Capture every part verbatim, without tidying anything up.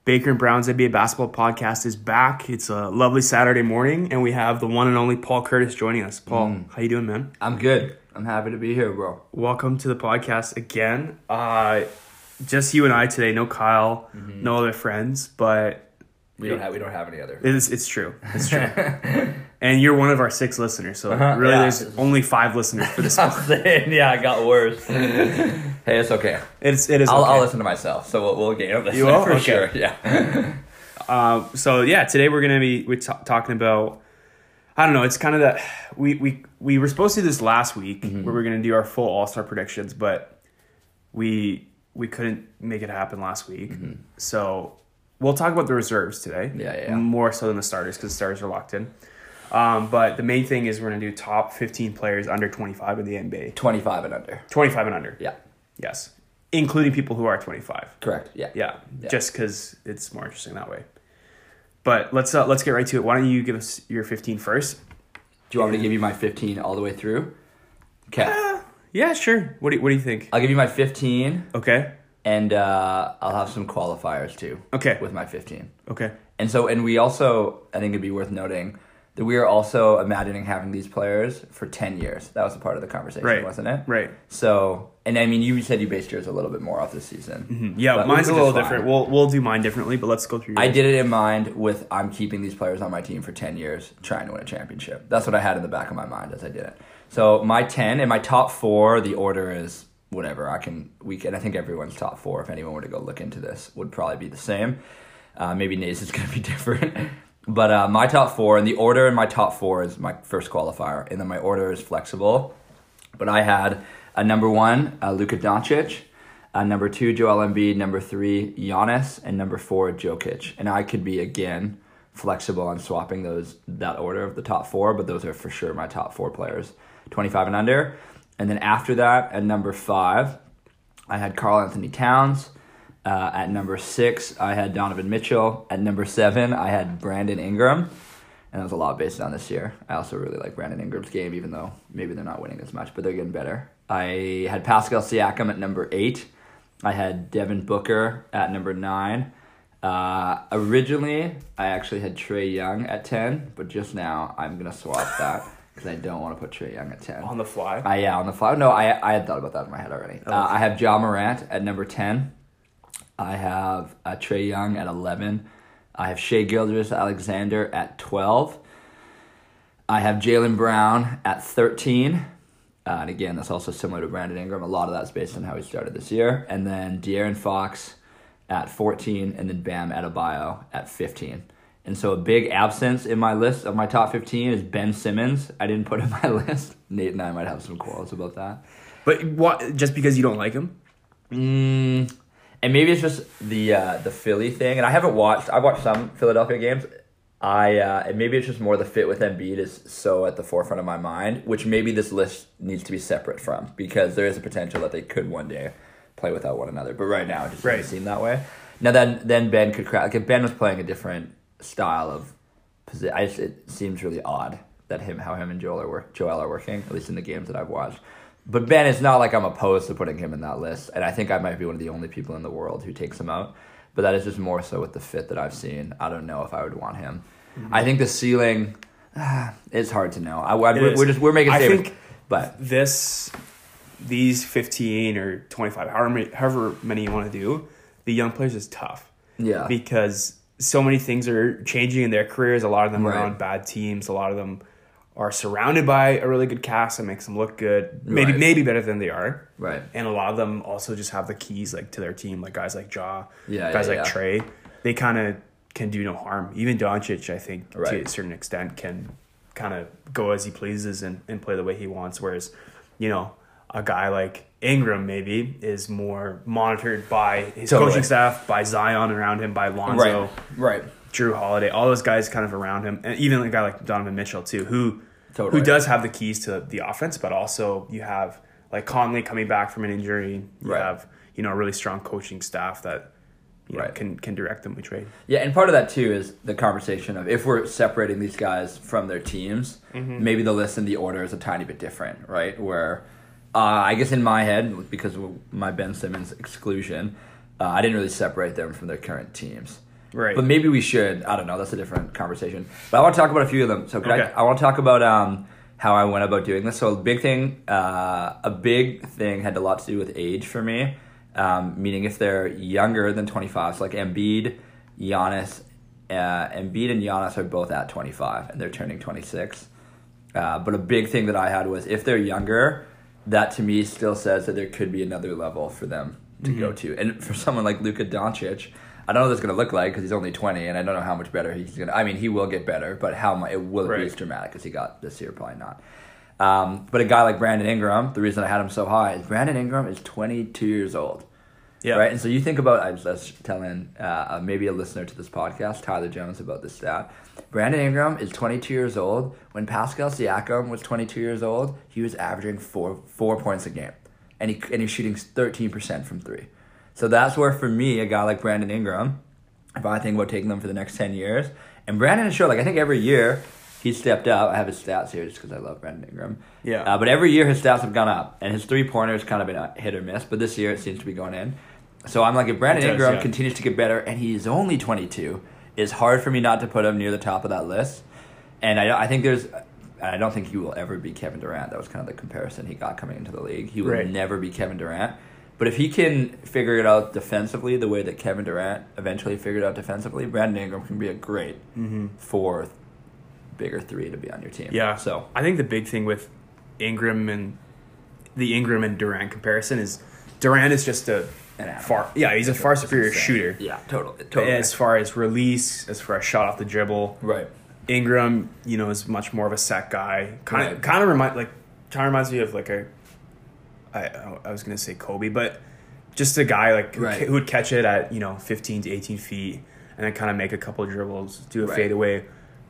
Baker and Brown's N B A Basketball Podcast is back. It's a lovely Saturday morning, and we have the one and only Paul Curtis joining us. Paul, mm. how you doing, man? I'm good. I'm happy to be here, bro. Welcome to the podcast again. Uh, just you and I today. No Kyle, mm-hmm. no other friends, but we don't have we don't have any other. It's it's true. It's true. And you're one of our six listeners, so uh-huh. really, yeah. there's only five listeners for this one. Yeah, it got worse. Hey, it's okay. It's it is. I'll, okay. I'll listen to myself, so we'll we'll get this you will? for okay. sure. Yeah. uh, so yeah, today we're gonna be we t- talking about. I don't know. It's kind of that we we we were supposed to do this last week mm-hmm. where we we're gonna do our full All Star predictions, but we we couldn't make it happen last week. Mm-hmm. So we'll talk about the reserves today. Yeah, yeah. yeah. More so than the starters because the starters are locked in. Um, but the main thing is we're going to do top fifteen players under twenty-five in the N B A. twenty-five and under. twenty-five and under. Yeah. Yes. Including people who are twenty-five. Correct. Yeah. Yeah. yeah. Just because it's more interesting that way. But let's uh, let's get right to it. Why don't you give us your fifteen first? Do you want me to give you my fifteen all the way through? Okay. Uh, yeah, sure. What do you, what do you think? I'll give you my fifteen. Okay. And uh, I'll have some qualifiers too. Okay. With my fifteen. Okay. And so, and we also, I think it'd be worth noting that we are also imagining having these players for ten years. That was a part of the conversation, right. wasn't it? Right. So, and I mean, you said you based yours a little bit more off this season. Mm-hmm. Yeah, mine's a little different. We'll we'll do mine differently, but let's go through yours. I did it in mind with I'm keeping these players on my team for ten years, trying to win a championship. That's what I had in the back of my mind as I did it. So my ten and my top four, the order is whatever. I can, we can, I think everyone's top four, if anyone were to go look into this, would probably be the same. Uh, maybe Nate's is going to be different. But uh, my top four, and the order in my top four is my first qualifier, and then my order is flexible. But I had a number one, uh, Luka Doncic, uh, number two, Joel Embiid, number three, Giannis, and number four, Jokic. And I could be, again, flexible on swapping those that order of the top four, but those are for sure my top four players, twenty-five and under. And then after that, at number five, I had Karl Anthony Towns. Uh, at number six, I had Donovan Mitchell. At number seven, I had Brandon Ingram. And it was a lot based on this year. I also really like Brandon Ingram's game, even though maybe they're not winning as much, but they're getting better. I had Pascal Siakam at number eight. I had Devin Booker at number nine. Uh, originally, I actually had Trae Young at ten, but just now I'm going to swap that because I don't want to put Trae Young at ten. On the fly? Uh, yeah, on the fly. No, I I had thought about that in my head already. Uh, I have Ja Morant at number ten. I have uh, Trae Young at eleven. I have Shai Gilgeous-Alexander at twelve. I have Jaylen Brown at thirteen. Uh, and again, that's also similar to Brandon Ingram. A lot of that's based on how he started this year. And then De'Aaron Fox at fourteen, and then Bam Adebayo at fifteen. And so a big absence in my list of my top fifteen is Ben Simmons. I didn't put in my list. Nate and I might have some quarrels about that. But what? Just because you don't like him? Mm, and maybe it's just the uh, the Philly thing. And I haven't watched. I've watched some Philadelphia games. I uh, and maybe it's just more the fit with Embiid is so at the forefront of my mind, which maybe this list needs to be separate from, because there is a potential that they could one day play without one another. But right now, it just right. doesn't seem that way. Now then, then Ben could crack. Like if Ben was playing a different style of position, it seems really odd that him how him and Joel are work Joel are working, at least in the games that I've watched. But Ben, it's not like I'm opposed to putting him in that list, and I think I might be one of the only people in the world who takes him out. But that is just more so with the fit that I've seen. I don't know if I would want him. Mm-hmm. I think the ceiling, ah, it's hard to know. I, I, we're, we're just we're making. I favorites, think, but this, these fifteen or twenty-five, however many, however many you want to do, the young players is tough. Yeah, because so many things are changing in their careers. A lot of them right. are on bad teams. A lot of them are surrounded by a really good cast that makes them look good. Maybe right. maybe better than they are. Right. And a lot of them also just have the keys like to their team, like guys like Ja, yeah, guys yeah, like yeah. Trae. They kind of can do no harm. Even Doncic, I think, right. to a certain extent, can kind of go as he pleases and, and play the way he wants. Whereas, you know, a guy like Ingram maybe is more monitored by his totally. coaching staff, by Zion around him, by Lonzo, right. right. Drew Holiday, all those guys kind of around him, and even a guy like Donovan Mitchell too, who totally. who does have the keys to the offense, but also you have like Conley coming back from an injury. You right. have you know a really strong coaching staff that you know, right. can can direct them. We trade. Yeah, and part of that too is the conversation of if we're separating these guys from their teams, mm-hmm. maybe the list and the order is a tiny bit different, right? Where uh, I guess in my head, because of my Ben Simmons exclusion, uh, I didn't really separate them from their current teams. Right. But maybe we should. I don't know. That's a different conversation. But I want to talk about a few of them. So could Okay. I, I want to talk about um, how I went about doing this. So a big thing, uh, a big thing had a lot to do with age for me. Um, meaning if they're younger than twenty-five, so like Embiid, Giannis, uh, Embiid and Giannis are both at twenty-five, and they're turning twenty-six. Uh, but a big thing that I had was if they're younger, that to me still says that there could be another level for them to mm-hmm. go to. And for someone like Luka Doncic, I don't know what that's going to look like because he's only twenty, and I don't know how much better he's going to... I mean, he will get better, but how much it will right. be as dramatic as he got this year? Probably not. Um, but a guy like Brandon Ingram, the reason I had him so high is Brandon Ingram is twenty-two years old. Yeah. Right? And so you think about... I was, I was telling uh, maybe a listener to this podcast, Tyler Jones, about this stat. Brandon Ingram is twenty-two years old. When Pascal Siakam was twenty-two years old, he was averaging four four points a game. And he and he's shooting thirteen percent from three. So that's where, for me, a guy like Brandon Ingram, if I think about taking them for the next ten years, and Brandon has shown, like, I think every year he's stepped up. I have his stats here just because I love Brandon Ingram. Yeah. Uh, but every year his stats have gone up, and his three-pointer has kind of been a hit or miss, but this year it seems to be going in. So I'm like, if Brandon does, Ingram yeah. continues to get better, and he's only twenty-two, it's hard for me not to put him near the top of that list. And I, I think there's... I don't think he will ever be Kevin Durant. That was kind of the comparison he got coming into the league. He will right. never be Kevin Durant. But if he can figure it out defensively the way that Kevin Durant eventually figured out defensively, Brandon Ingram can be a great mm-hmm. fourth, bigger three to be on your team. Yeah. So I think the big thing with Ingram and the Ingram and Durant comparison is Durant is just a far yeah he's a far superior shooter. Yeah, totally. totally. As far as release, as far as shot off the dribble, right. Ingram, you know, is much more of a set guy. Kind of, right. kind of remind like, kind of reminds me of like a. I I was gonna say Kobe, but just a guy like right. who, who would catch it at you know fifteen to eighteen feet and then kind of make a couple of dribbles, do a right. fadeaway,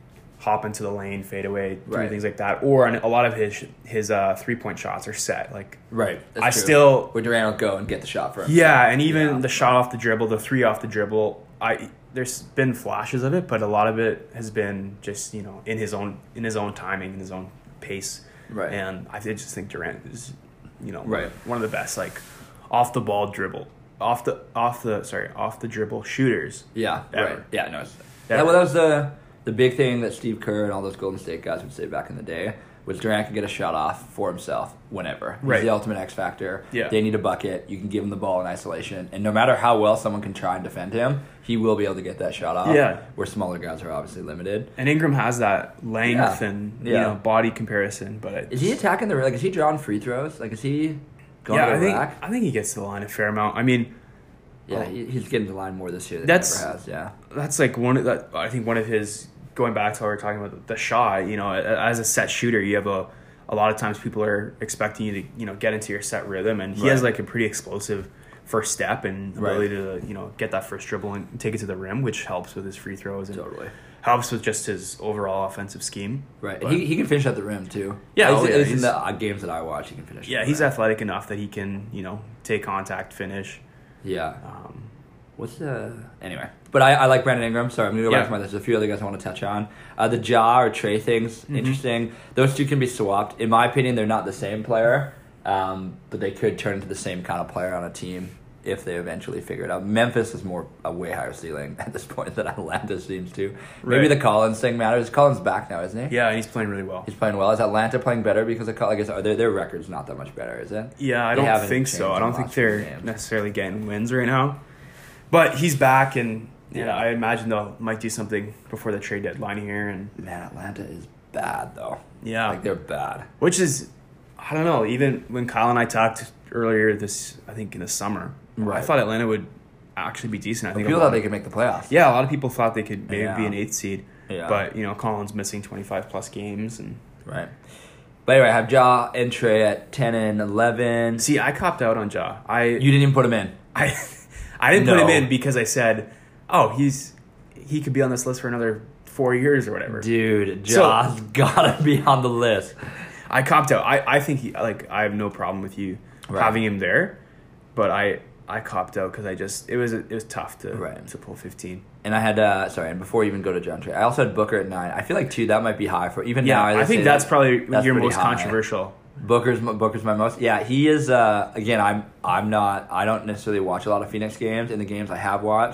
hop into the lane, fade away, do right. things like that. Or a lot of his his uh, three point shots are set. Like right, That's I true. still where Durant will go and get the shot for him. Yeah, and even yeah. the shot off the dribble, the three off the dribble, I. There's been flashes of it, but a lot of it has been just you know in his own in his own timing, in his own pace. Right. And I just think Durant is, you know, right. one of the best like off the ball dribble, off the off the sorry off the dribble shooters. Yeah. Ever. Right. Yeah. No. It's, yeah. Well, that was the the big thing that Steve Kerr and all those Golden State guys would say back in the day. Was Durant can get a shot off for himself whenever. He's right. the ultimate X factor. Yeah. They need a bucket. You can give him the ball in isolation. And no matter how well someone can try and defend him, he will be able to get that shot off. Yeah. Where smaller guys are obviously limited. And Ingram has that length yeah. and yeah. you know body comparison. But it's, is he attacking the like? Is he drawing free throws? Like, is he going yeah, to the I think, rack? I think he gets to the line a fair amount. I mean, yeah, oh, he's getting to the line more this year than that's, he ever has. Yeah, that's like one of that. I think one of his going back to what we were talking about the shot. You know, as a set shooter, you have a. A lot of times people are expecting you to, you know, get into your set rhythm, and he right. has like a pretty explosive first step and ability right. to, you know, get that first dribble and take it to the rim, which helps with his free throws and totally helps with just his overall offensive scheme. Right, but, he he can finish at the rim too. Yeah, at least, oh, yeah at least in the uh, games that I watch, he can finish. Yeah, at the he's rim. athletic enough that he can, you know, take contact, finish. Yeah. Um, What's the anyway? But I, I like Brandon Ingram. Sorry, I'm gonna go yeah. back to my list. There's a few other guys I want to touch on. Uh, the Ja or Trey things mm-hmm. interesting. Those two can be swapped. In my opinion, they're not the same player, um, but they could turn into the same kind of player on a team if they eventually figure it out. Memphis is more a way higher ceiling at this point than Atlanta seems to. Maybe right. the Collins thing matters. Collins back now, isn't he? Yeah, and he's playing really well. He's playing well. Is Atlanta playing better because of Collins? I guess their their record's not that much better, is it? Yeah, I they don't think so. I don't think they're games. necessarily getting wins right now. But he's back, and yeah, I imagine they'll might do something before the trade deadline here. And man, Atlanta is bad though. Yeah, like they're bad. Which is, I don't know. Even when Kyle and I talked earlier this, I think in the summer, right. I thought Atlanta would actually be decent. I think people thought they could make the playoffs. Yeah, a lot of people thought they could maybe yeah. be an eighth seed. Yeah. But you know, Collins missing twenty-five plus games, and right. But anyway, I have Ja and Trey at ten and eleven. See, I copped out on Ja. I you didn't even put him in. I. I didn't no. put him in because I said, "Oh, he's he could be on this list for another four years or whatever." Dude, Ja's so, gotta be on the list. I copped out. I, I think he like I have no problem with you right. having him there, but I I copped out because I just it was it was tough to right. to pull fifteen. And I had uh, sorry, and before we even go to John Trey, I also had Booker at nine. I feel like two that might be high for even yeah, now. I think that's that, probably that's your most high. controversial. Booker's Booker's my most. Yeah, he is. Uh, again, I'm I'm not. I don't necessarily watch a lot of Phoenix games. In the games I have watched,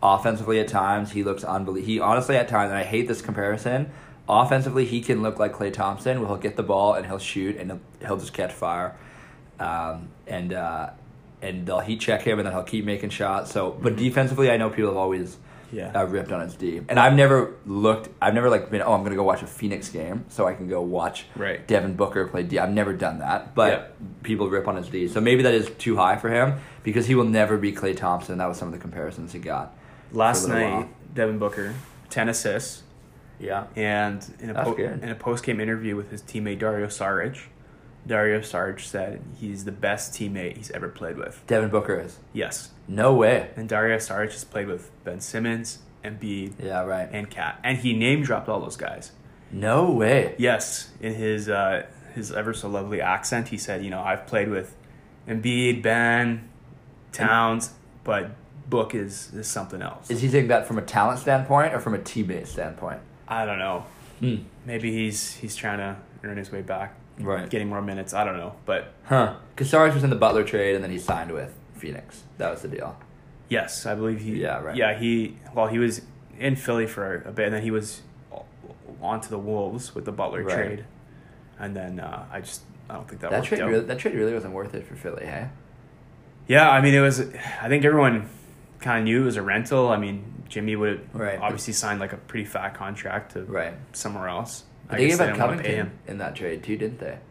Offensively, at times, he looks unbelievable. He honestly, at times, and I hate this comparison, offensively, he can look like Klay Thompson, where he'll get the ball and he'll shoot and he'll, he'll just catch fire. Um, and uh, and they'll heat check him and then he'll keep making shots. So, but defensively, I know people have always yeah. uh, ripped on his D. And I've never looked, I've never like been, oh, I'm going to go watch a Phoenix game so I can go watch right. Devin Booker play D. I've never done that, but yeah. people rip on his D. So maybe that is too high for him because he will never be Klay Thompson. That was some of the comparisons he got. Last night, while. Devin Booker, ten assists. Yeah. And in a, po- in a post-game interview with his teammate Dario Saric, Dario Saric said he's the best teammate he's ever played with. Devin Booker is? Yes. No way. And Dario Saric has played with Ben Simmons, Embiid, yeah, right. and Cat. And he name-dropped all those guys. No way. Yes. In his uh, his ever-so-lovely accent, he said, you know, I've played with Embiid, Ben, Towns, and- but Book is, is something else. Is he saying that from a talent standpoint or from a teammate standpoint? I don't know. Hmm. Maybe he's he's trying to earn his way back. Right. Getting more minutes. I don't know. But Huh. Because Saric was in the Butler trade and then he signed with Phoenix. That was the deal. Yes, I believe he Yeah, right. Yeah, he well he was in Philly for a bit and then he was on to the Wolves with the Butler right. trade. And then uh, I just I don't think that, that worked trade out. really, that trade really wasn't worth it for Philly, hey? Yeah, I mean it was I think everyone kind of knew it was a rental. I mean, Jimmy would have right. obviously signed like a pretty fat contract to right. somewhere else. I they gave up Covington in that trade too, didn't they?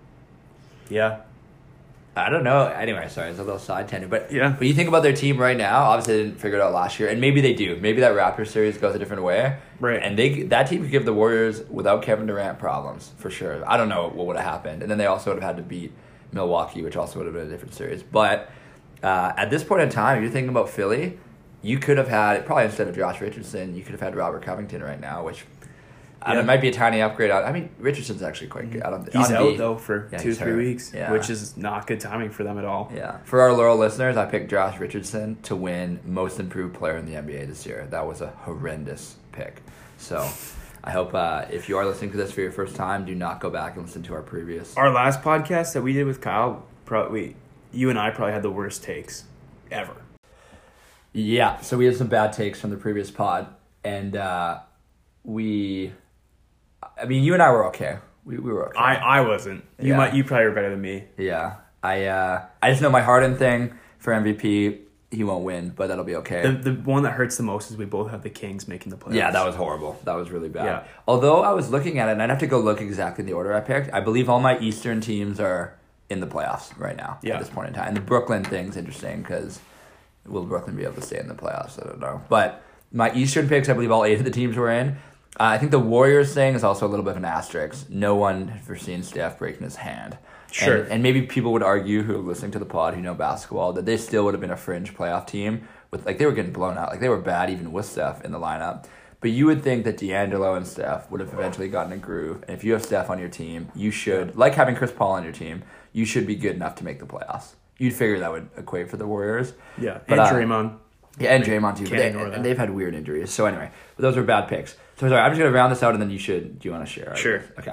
Yeah. I don't know. Anyway, sorry, it's a little side tangent. But yeah. when you think about their team right now, obviously they didn't figure it out last year. And maybe they do. Maybe that Raptors series goes a different way. Right. And they that team could give the Warriors, without Kevin Durant, problems, for sure. I don't know what would have happened. And then they also would have had to beat Milwaukee, which also would have been a different series. But uh, at this point in time, you're thinking about Philly, you could have had, probably instead of Josh Richardson, you could have had Robert Covington right now, which yeah. I don't, it might be a tiny upgrade. I mean, Richardson's actually quite good. I don't, he's out, B, though, for yeah, two, three hurt. weeks, yeah. which is not good timing for them at all. Yeah. For our loyal listeners, I picked Josh Richardson to win Most Improved Player in the N B A this year. That was a horrendous pick. So I hope uh, if you are listening to this for your first time, do not go back and listen to our previous. Our last podcast that we did with Kyle, probably you and I probably had the worst takes ever. Yeah, so we had some bad takes from the previous pod, and uh, we, I mean, you and I were okay. We we were okay. I, I wasn't. You yeah. might you probably were better than me. Yeah, I uh, I just know my Harden thing for M V P. He won't win, but that'll be okay. The the one that hurts the most is we both have the Kings making the playoffs. Yeah, that was horrible. That was really bad. Yeah. Although I was looking at it, and I'd have to go look exactly in the order I picked. I believe all my Eastern teams are in the playoffs right now yeah. at this point in time. And the Brooklyn thing's interesting because will Brooklyn be able to stay in the playoffs? I don't know. But my Eastern picks, I believe all eight of the teams were in. Uh, I think the Warriors thing is also a little bit of an asterisk. No one had foreseen Steph breaking his hand. Sure. And, and maybe people would argue who are listening to the pod who know basketball that they still would have been a fringe playoff team. With like they were getting blown out. Like they were bad even with Steph in the lineup. But you would think that D'Angelo and Steph would have eventually gotten a groove. And if you have Steph on your team, you should, like having Chris Paul on your team, you should be good enough to make the playoffs. You'd figure that would equate for the Warriors. Yeah, but, and uh, Draymond. Yeah, and Draymond too. Can't But they, ignore that. and they've had weird injuries. So anyway, but those were bad picks. So sorry, I'm just going to round this out and then you should, do you want to share? Sure. Okay.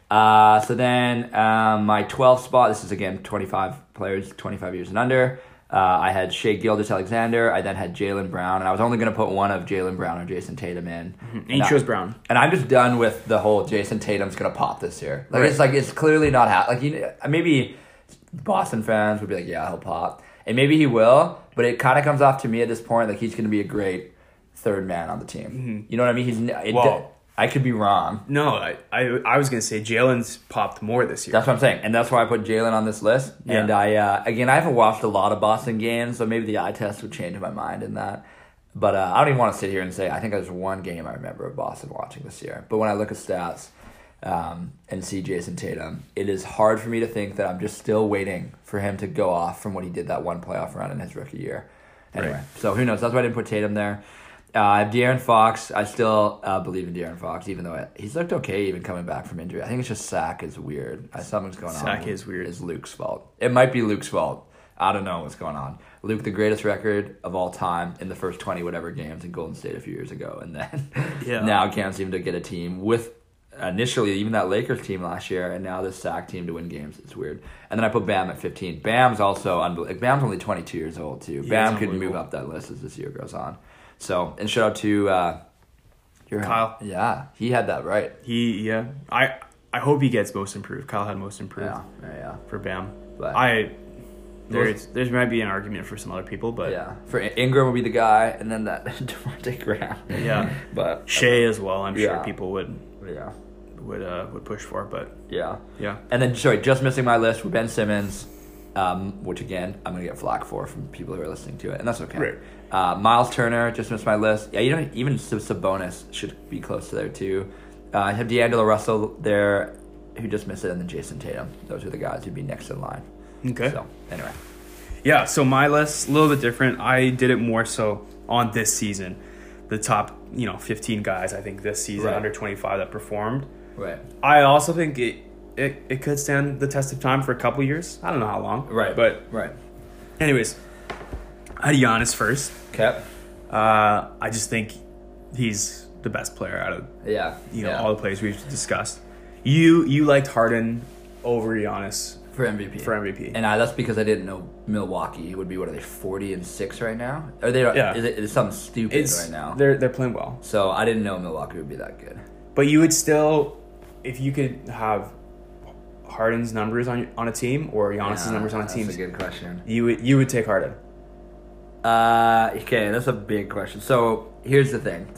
Uh, so then um, my twelfth spot, this is again twenty-five players, twenty-five years and under. Uh, I had Shea Gilgeous-Alexander. I then had Jaylen Brown. And I was only going to put one of Jaylen Brown or Jason Tatum in. Mm-hmm. Each was Brown. And I'm just done with the whole Jason Tatum's going to pop this year. Like Right. It's like it's clearly not happening. Like you, maybe Boston fans would be like, yeah, he'll pop. And maybe he will. But it kind of comes off to me at this point like he's going to be a great third man on the team. Mm-hmm. You know what I mean? He's. It, Well, I could be wrong. No, I I, I was going to say Jalen's popped more this year. That's what I'm saying. And that's why I put Jalen on this list. Yeah. And I, uh, again, I haven't watched a lot of Boston games, so maybe the eye test would change my mind in that. But uh, I don't even want to sit here and say, I think there's one game I remember of Boston watching this year. But when I look at stats um, and see Jason Tatum, it is hard for me to think that I'm just still waiting for him to go off from what he did that one playoff run in his rookie year. Anyway, Right. So who knows? That's why I didn't put Tatum there. Uh, I have De'Aaron Fox. I still uh, believe in De'Aaron Fox, even though it, he's looked okay even coming back from injury. I think it's just Sack is weird. I, something's going on. Sack is weird. It's Luke's fault. It might be Luke's fault. I don't know what's going on. Luke, the greatest record of all time in the first twenty whatever games in Golden State a few years ago, and then Yeah. now can't seem to get a team with initially even that Lakers team last year, and now this Sack team to win games. It's weird. And then I put Bam at fifteen. Bam's also unbelievable. Bam's only twenty-two years old too. He Bam is could move unbelievable. up that list as this year goes on. So, and shout out to uh, your Kyle. Yeah, he had that right. He yeah. I I hope he gets most improved. Kyle had most improved. Yeah, yeah, yeah. For Bam. But I there's there might be an argument for some other people, but yeah, for Ingram would be the guy, and then that Devontae Graham. Yeah, but Shea as well. I'm yeah. sure people would yeah would uh would push for, but yeah yeah. And then sorry, just missing my list with Ben Simmons, um, which again I'm gonna get flack for from people who are listening to it, and that's okay. Right. Uh, Miles Turner just missed my list. Yeah, you know, even Sabonis should be close to there too. Uh, I have D'Angelo Russell there, who just missed it, and then Jason Tatum. Those are the guys who'd be next in line. Okay. So anyway. Yeah, so my list a little bit different. I did it more so on this season. The top, you know, fifteen guys I think this season Right. under twenty-five that performed. Right. I also think it, it it could stand the test of time for a couple years. I don't know how long. Right. But right. anyways, I had Giannis first. Okay. Uh, I just think he's the best player out of Yeah. you know yeah. all the players we've discussed. You you liked Harden over Giannis for M V P. for M V P. And I, that's because I didn't know Milwaukee would be, what are they, forty and six right now? Are they? Yeah. Is it, it's something stupid It's right now. they're they're playing well. So I didn't know Milwaukee would be that good. But you would still, if you could have Harden's numbers on on a team or Giannis's Yeah, numbers on a that's team, a good question. you would you would take Harden. Uh, okay, that's a big question. So here's the thing.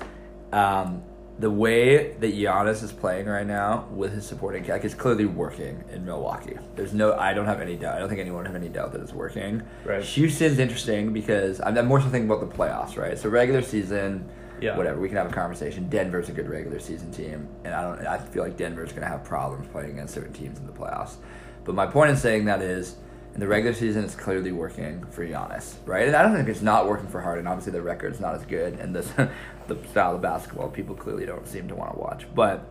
Um, the way that Giannis is playing right now with his supporting cast is clearly working in Milwaukee. There's no, I don't have any doubt. I don't think anyone would have any doubt that it's working. Right. Houston's interesting because I'm, I'm more so thinking about the playoffs, right? So regular season, Yeah. whatever, we can have a conversation. Denver's a good regular season team, and I don't. I feel like Denver's going to have problems playing against certain teams in the playoffs. But my point in saying that is, in the regular season, it's clearly working for Giannis, right? And I don't think it's not working for Harden. Obviously, the record's not as good, and this the style of basketball people clearly don't seem to want to watch. But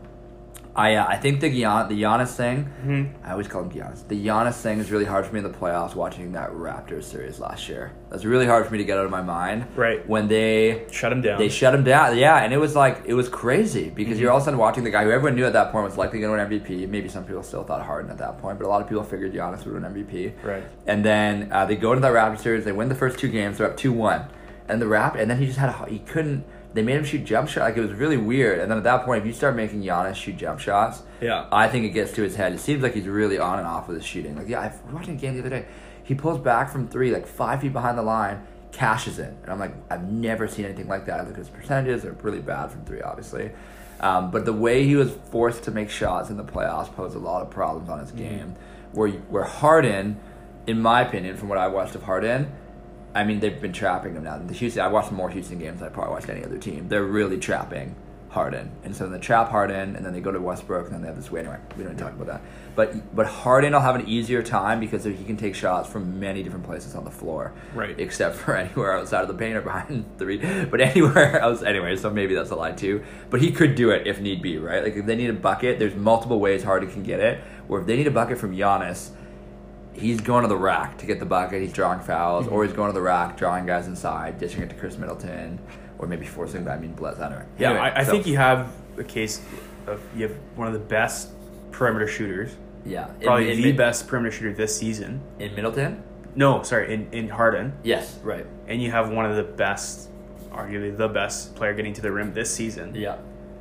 I uh, I think the Gian, the Giannis thing, Mm-hmm. I always call him Giannis. The Giannis thing is really hard for me in the playoffs watching that Raptors series last year. That's really hard for me to get out of my mind. Right. When they Shut him down. they shut him down, yeah, and it was like it was crazy because Mm-hmm. you're all of a sudden watching the guy who everyone knew at that point was likely going to win M V P. Maybe some people still thought Harden at that point, but a lot of people figured Giannis would win M V P. Right. And then uh, they go into that Raptors series, they win the first two games, they're up two one, and the Rap, and then he just had a, he couldn't. They made him shoot jump shots. Like, it was really weird. And then at that point, if you start making Giannis shoot jump shots, Yeah. I think it gets to his head. It seems like he's really on and off with his shooting. Like, yeah, I was watching a game the other day. He pulls back from three, like five feet behind the line, cashes it. And I'm like, I've never seen anything like that. I look at his percentages. They're really bad from three, obviously. Um, but the way he was forced to make shots in the playoffs posed a lot of problems on his game. Where, where Harden, in my opinion, from what I watched of Harden, I mean, they've been trapping him now. The Houston, I watched more Houston games than I probably watched any other team. They're really trapping Harden, and so they trap Harden, and then they go to Westbrook, and then they have this way. Anyway, we don't need to talk about that. But but Harden will have an easier time because he can take shots from many different places on the floor, Right. Except for anywhere outside of the paint or behind three. But anywhere else, anyway. So maybe that's a lie too. But he could do it if need be, right? Like if they need a bucket, there's multiple ways Harden can get it. Or if they need a bucket from Giannis, he's going to the rack to get the bucket. He's drawing fouls, Mm-hmm. or he's going to the rack, drawing guys inside, dishing it to Chris Middleton, or maybe forcing. I mean, Bless. I don't know. Yeah, Anyway, I, I so- think you have a case of you have one of the best perimeter shooters, Yeah, probably in, the in, best perimeter shooter this season. in Middleton. No, sorry, in, in Harden, Yes, right. and you have one of the best, arguably the best player getting to the rim this season, Yeah,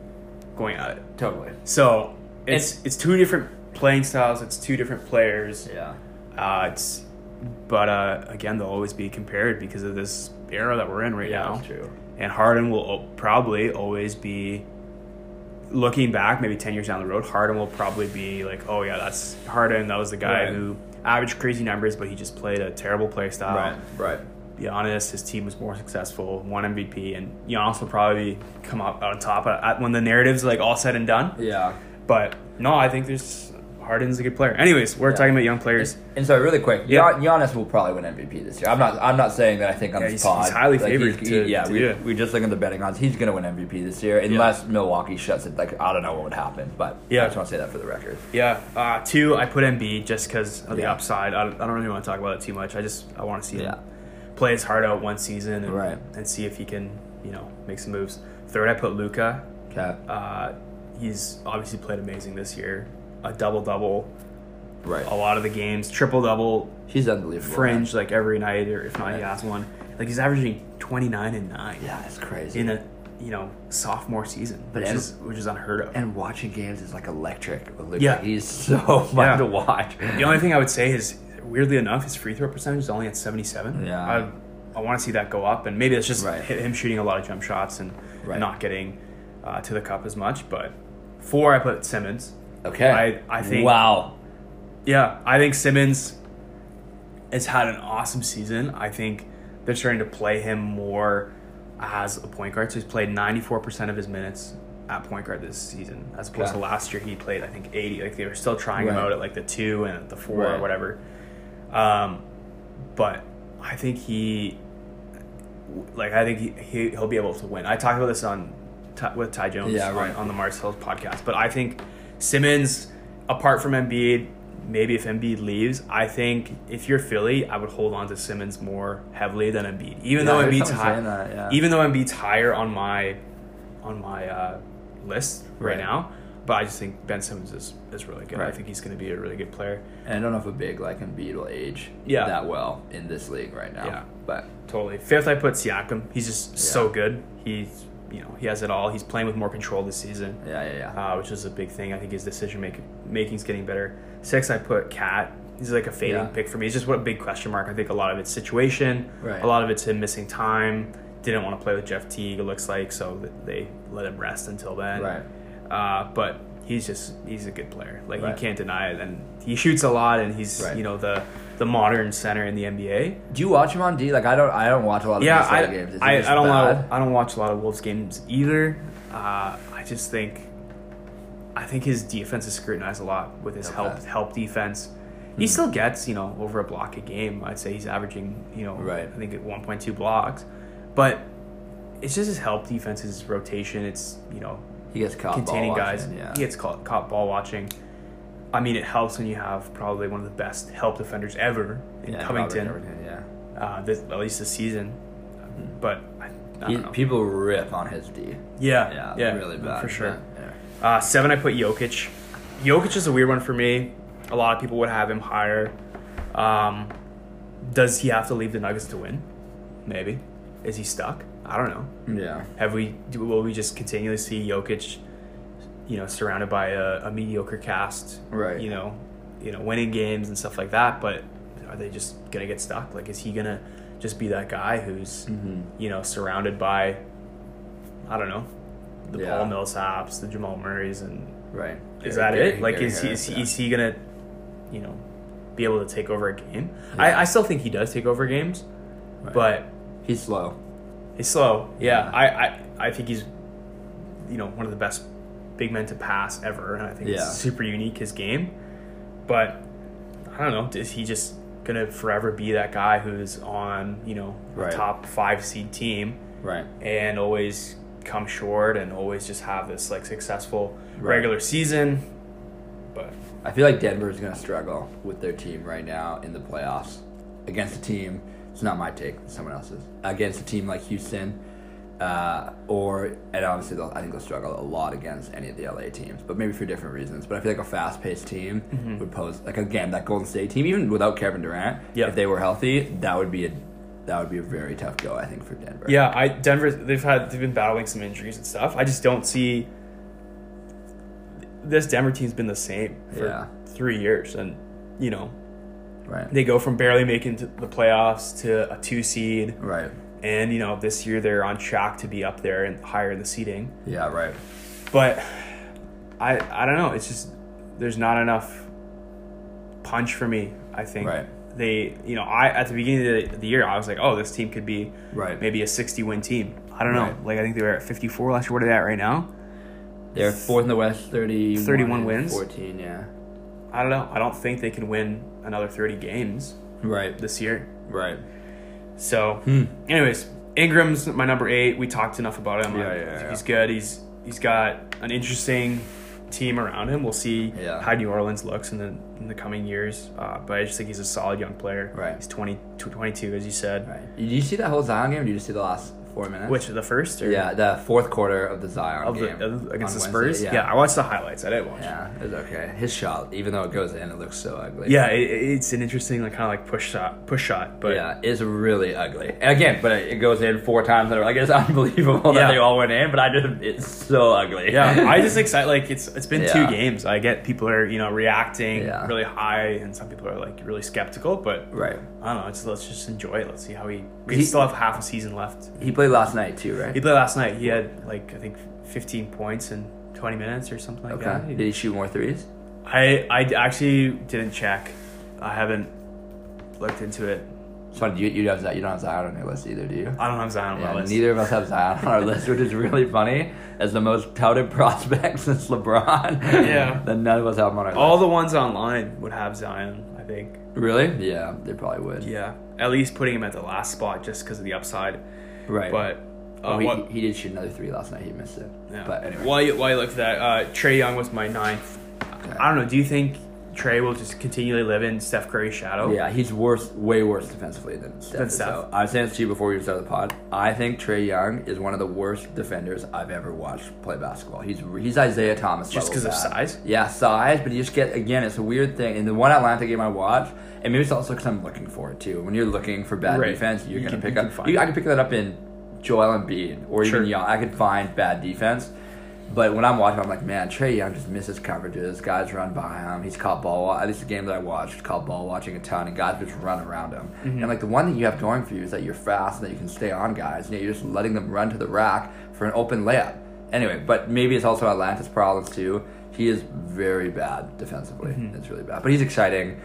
going at it. totally. So it's it's two different playing styles. It's two different players. Yeah, Uh, it's but uh, again, they'll always be compared because of this era that we're in right yeah, now. that's true. And Harden will o- probably always be, looking back, maybe ten years down the road, Harden will probably be like, oh yeah, that's Harden. That was the guy Right. who averaged crazy numbers, but he just played a terrible play style. Right, right. Giannis, his team was more successful, won M V P, and Giannis will probably come up on top at, at when the narrative's like all said and done. Yeah. But no, I think there's Harden's a good player. Anyways, we're Yeah. talking about young players. And so, really quick, Yeah. Gian- Giannis will probably win M V P this year. I'm not. I'm not saying that I think on Yeah, this he's- pod. he's highly like, favored he's- to- yeah, to we do it. we just look at the betting odds. He's going to win M V P this year, unless Milwaukee shuts it. Like I don't know what would happen, but Yeah. I just want to say that for the record. Yeah, uh, two, I put Embiid just because of the Yeah. upside. I don't, I don't really want to talk about it too much. I just I want to see him Yeah. play his heart out one season and, Right. and see if he can, you know, make some moves. Third, I put Luka. Okay. Uh, he's obviously played amazing this year. A double double, Right. a lot of the games, triple double, He's unbelievable. fringe like every night, or if not, he Right. has one. Like he's averaging twenty-nine and nine. Yeah, it's crazy. In a you know sophomore season, But which and- is which is unheard of. And watching games is like electric. Like, Yeah. he's so fun Yeah. to watch. The only thing I would say is, weirdly enough, his free throw percentage is only at seventy-seven. Yeah. I, I want to see that go up, and maybe it's just Right. him shooting a lot of jump shots and, Right. and not getting uh, to the cup as much. But four, I put Simmons. Okay. I I think Wow. yeah, I think Simmons has had an awesome season. I think they're starting to play him more as a point guard. So he's played ninety-four percent of his minutes at point guard this season, as opposed Okay. to last year he played I think eighty. Like they were still trying him Right. out at like the two and at the four Right. or whatever. Um, but I think he, like I think he, he he'll be able to win. I talked about this on Ty- with Ty Jones Yeah, on, right. on the Mars Hills podcast, but I think Simmons, apart from Embiid, maybe if Embiid leaves, I think if you're Philly, I would hold on to Simmons more heavily than Embiid. Even Yeah, though I heard Embiid's someone high, saying that, yeah. even though Embiid's higher on my on my uh, list right, Right. now, but I just think Ben Simmons is, is really good. I Right. think he's going to be a really good player. And I don't know if a big like Embiid will age Yeah. that well in this league right now. Yeah. But Totally. Fifth, I put Siakam. He's just so Yeah. good. He's you know he has it all. He's playing with more control this season. yeah, yeah, yeah. uh, which is a big thing. I think his decision making making's getting better. Six, I put Cat. He's like a fading Yeah. pick for me. He's just what a big question mark. I think a lot of it's situation. Right. A lot of it's him missing time. Didn't want to play with Jeff Teague, it looks like, so they let him rest until then. Right. Uh, but he's just he's a good player. Like Right. you can't deny it, and he shoots a lot, and he's Right. you know the the modern center in the N B A. Do you watch him on D? Like I don't. I don't watch a lot of Yeah, I, Minnesota games. Is he I, just I don't bad? know. I don't watch a lot of Wolves games either. Uh, I just think, I think his defense is scrutinized a lot with his Okay. help help defense. He still gets you know over a block a game. I'd say he's averaging you know Right. I think at one point two blocks, but it's just his help defense, his rotation. It's you know He gets caught containing ball guys. watching, Yeah. He gets caught, caught ball watching. I mean, it helps when you have probably one of the best help defenders ever in yeah, Covington, Robert Covington, yeah. uh, this, at least this season. But I, I He, don't know. people rip on his D. Yeah, Yeah, yeah, really bad for sure. Yeah. Uh, seven, I put Jokic. Jokic is a weird one for me. A lot of people would have him higher. Um, does he have to leave the Nuggets to win? Maybe. Is he stuck? I don't know. Yeah. Have we? Do, will we just continually see Jokic, you know, surrounded by a, a mediocre cast? Right. You know, you know, winning games and stuff like that. But are they just gonna get stuck? Like, is he gonna just be that guy who's, Mhm. you know, surrounded by, I don't know, the Yeah. Paul Millsaps, the Jamal Murrays, and Right. is Gary- that it? Gary- Like, Gary is he, Harris, is, he, yeah. is he gonna, you know, be able to take over a game? Yeah. I, I still think he does take over games, Right. but He's slow. he's slow. Yeah, Yeah. I, I, I think he's, you know, one of the best big men to pass ever, and I think Yeah. it's super unique his game. But I don't know, is he just gonna forever be that guy who's on, you know, Right. a top five seed team Right. and always come short and always just have this like successful Right. regular season? But I feel like Denver's going to struggle with their team right now in the playoffs against a team. It's not my take; it's someone else's. Against a team like Houston, uh, or and obviously they'll, I think they'll struggle a lot against any of the L A teams, but maybe for different reasons. But I feel like a fast-paced team Mm-hmm. would pose like again that Golden State team, even without Kevin Durant. Yeah. If they were healthy, that would be a that would be a very tough go, I think, for Denver. yeah, I Denver they've had they've been battling some injuries and stuff. I just don't see this Denver team's been the same for Yeah. three years, and you know Right. they go from barely making to the playoffs to a two seed, Right. and you know this year they're on track to be up there and higher in the seeding. Yeah. Right. But I I don't know. It's just there's not enough punch for me. I think Right. they you know I at the beginning of the, the year I was like, oh, this team could be Right. maybe a sixty win team. I don't know. Right. Like I think they were at fifty-four last year. What are they at right now? They're fourth in the West, thirty. thirty-one wins? Fourteen. Yeah. I don't know. I don't think they can win another thirty games Right. this year. Right. So, Hmm. anyways, Ingram's my number eight. We talked enough about him. Yeah, I- yeah, yeah. He's good. He's he's got an interesting team around him. We'll see Yeah. how New Orleans looks in the in the coming years. Uh, but I just think he's a solid young player. Right. He's twenty, twenty-two, as you said. Right. Did you see that whole Zion game? Or did you just see the last four minutes. Which, the first? Or Yeah, the fourth quarter of the Zion of the, game. of- against the on Spurs? Wednesday, Yeah. yeah. I watched the highlights. I didn't watch it. Yeah, it was okay. His shot, even though it goes in, it looks so ugly. Yeah, it, it's an interesting, like, kind of like push shot, push shot, but yeah, it's really ugly. And again, but it goes in four times in a row. Like, it's unbelievable Yeah. that they all went in, but I just, it's so ugly. yeah, I just excited. Like, it's it's been two Yeah. games. I get people are, you know, reacting Yeah. really high, and some people are, like, really skeptical, but Right. I don't know. It's, let's just enjoy it. Let's see how he. We He- still have half a season left. He played last night too, right? He played last night. He had, like, I think fifteen points in twenty minutes or something like Okay. that. Did he shoot more threes? I I actually didn't check. I haven't looked into it. It's funny, you, you, have, you don't have Zion on your list either, do you? I don't have Zion on my Yeah, list. neither of us have Zion on our list, which is really funny. As the most touted prospect since LeBron. Yeah. Then none of us have him on our All list. the ones online would have Zion, I think. Really? Yeah, they probably would. Yeah. At least putting him at the last spot just because of the upside. Right. But uh, oh, he, what, he did shoot another three last night. He missed it. yeah. But anyway. While you, while you look for that, uh, Trae Young was my ninth. Okay. I don't know. Do you think Trae will just continually live in Steph Curry's shadow? Yeah, he's worse, way worse defensively than Steph. Than is. Steph. So I was saying this to you before we started the pod. I think Trae Young is one of the worst defenders I've ever watched play basketball. He's he's Isaiah Thomas Just level because of bad. size? Yeah, size, but you just get, again, it's a weird thing. In the one Atlanta game I watched, and maybe it's also because I'm looking for it too. When you're looking for bad Right. defense, you're You going to can- pick you up. can find You, it. I can pick that up in Joel Embiid or Sure. even Young. I could find bad defense. But when I'm watching, I'm like, man, Trae Young just misses coverages. Guys run by him. He's caught ball. At least the game that I watched, caught ball watching a ton, and guys just run around him. Mm-hmm. And like the one thing you have going for you is that you're fast and that you can stay on guys. And you're just letting them run to the rack for an open layup. Anyway, but maybe it's also Atlanta's problems too. He is very bad defensively. Mm-hmm. It's really bad. But he's exciting.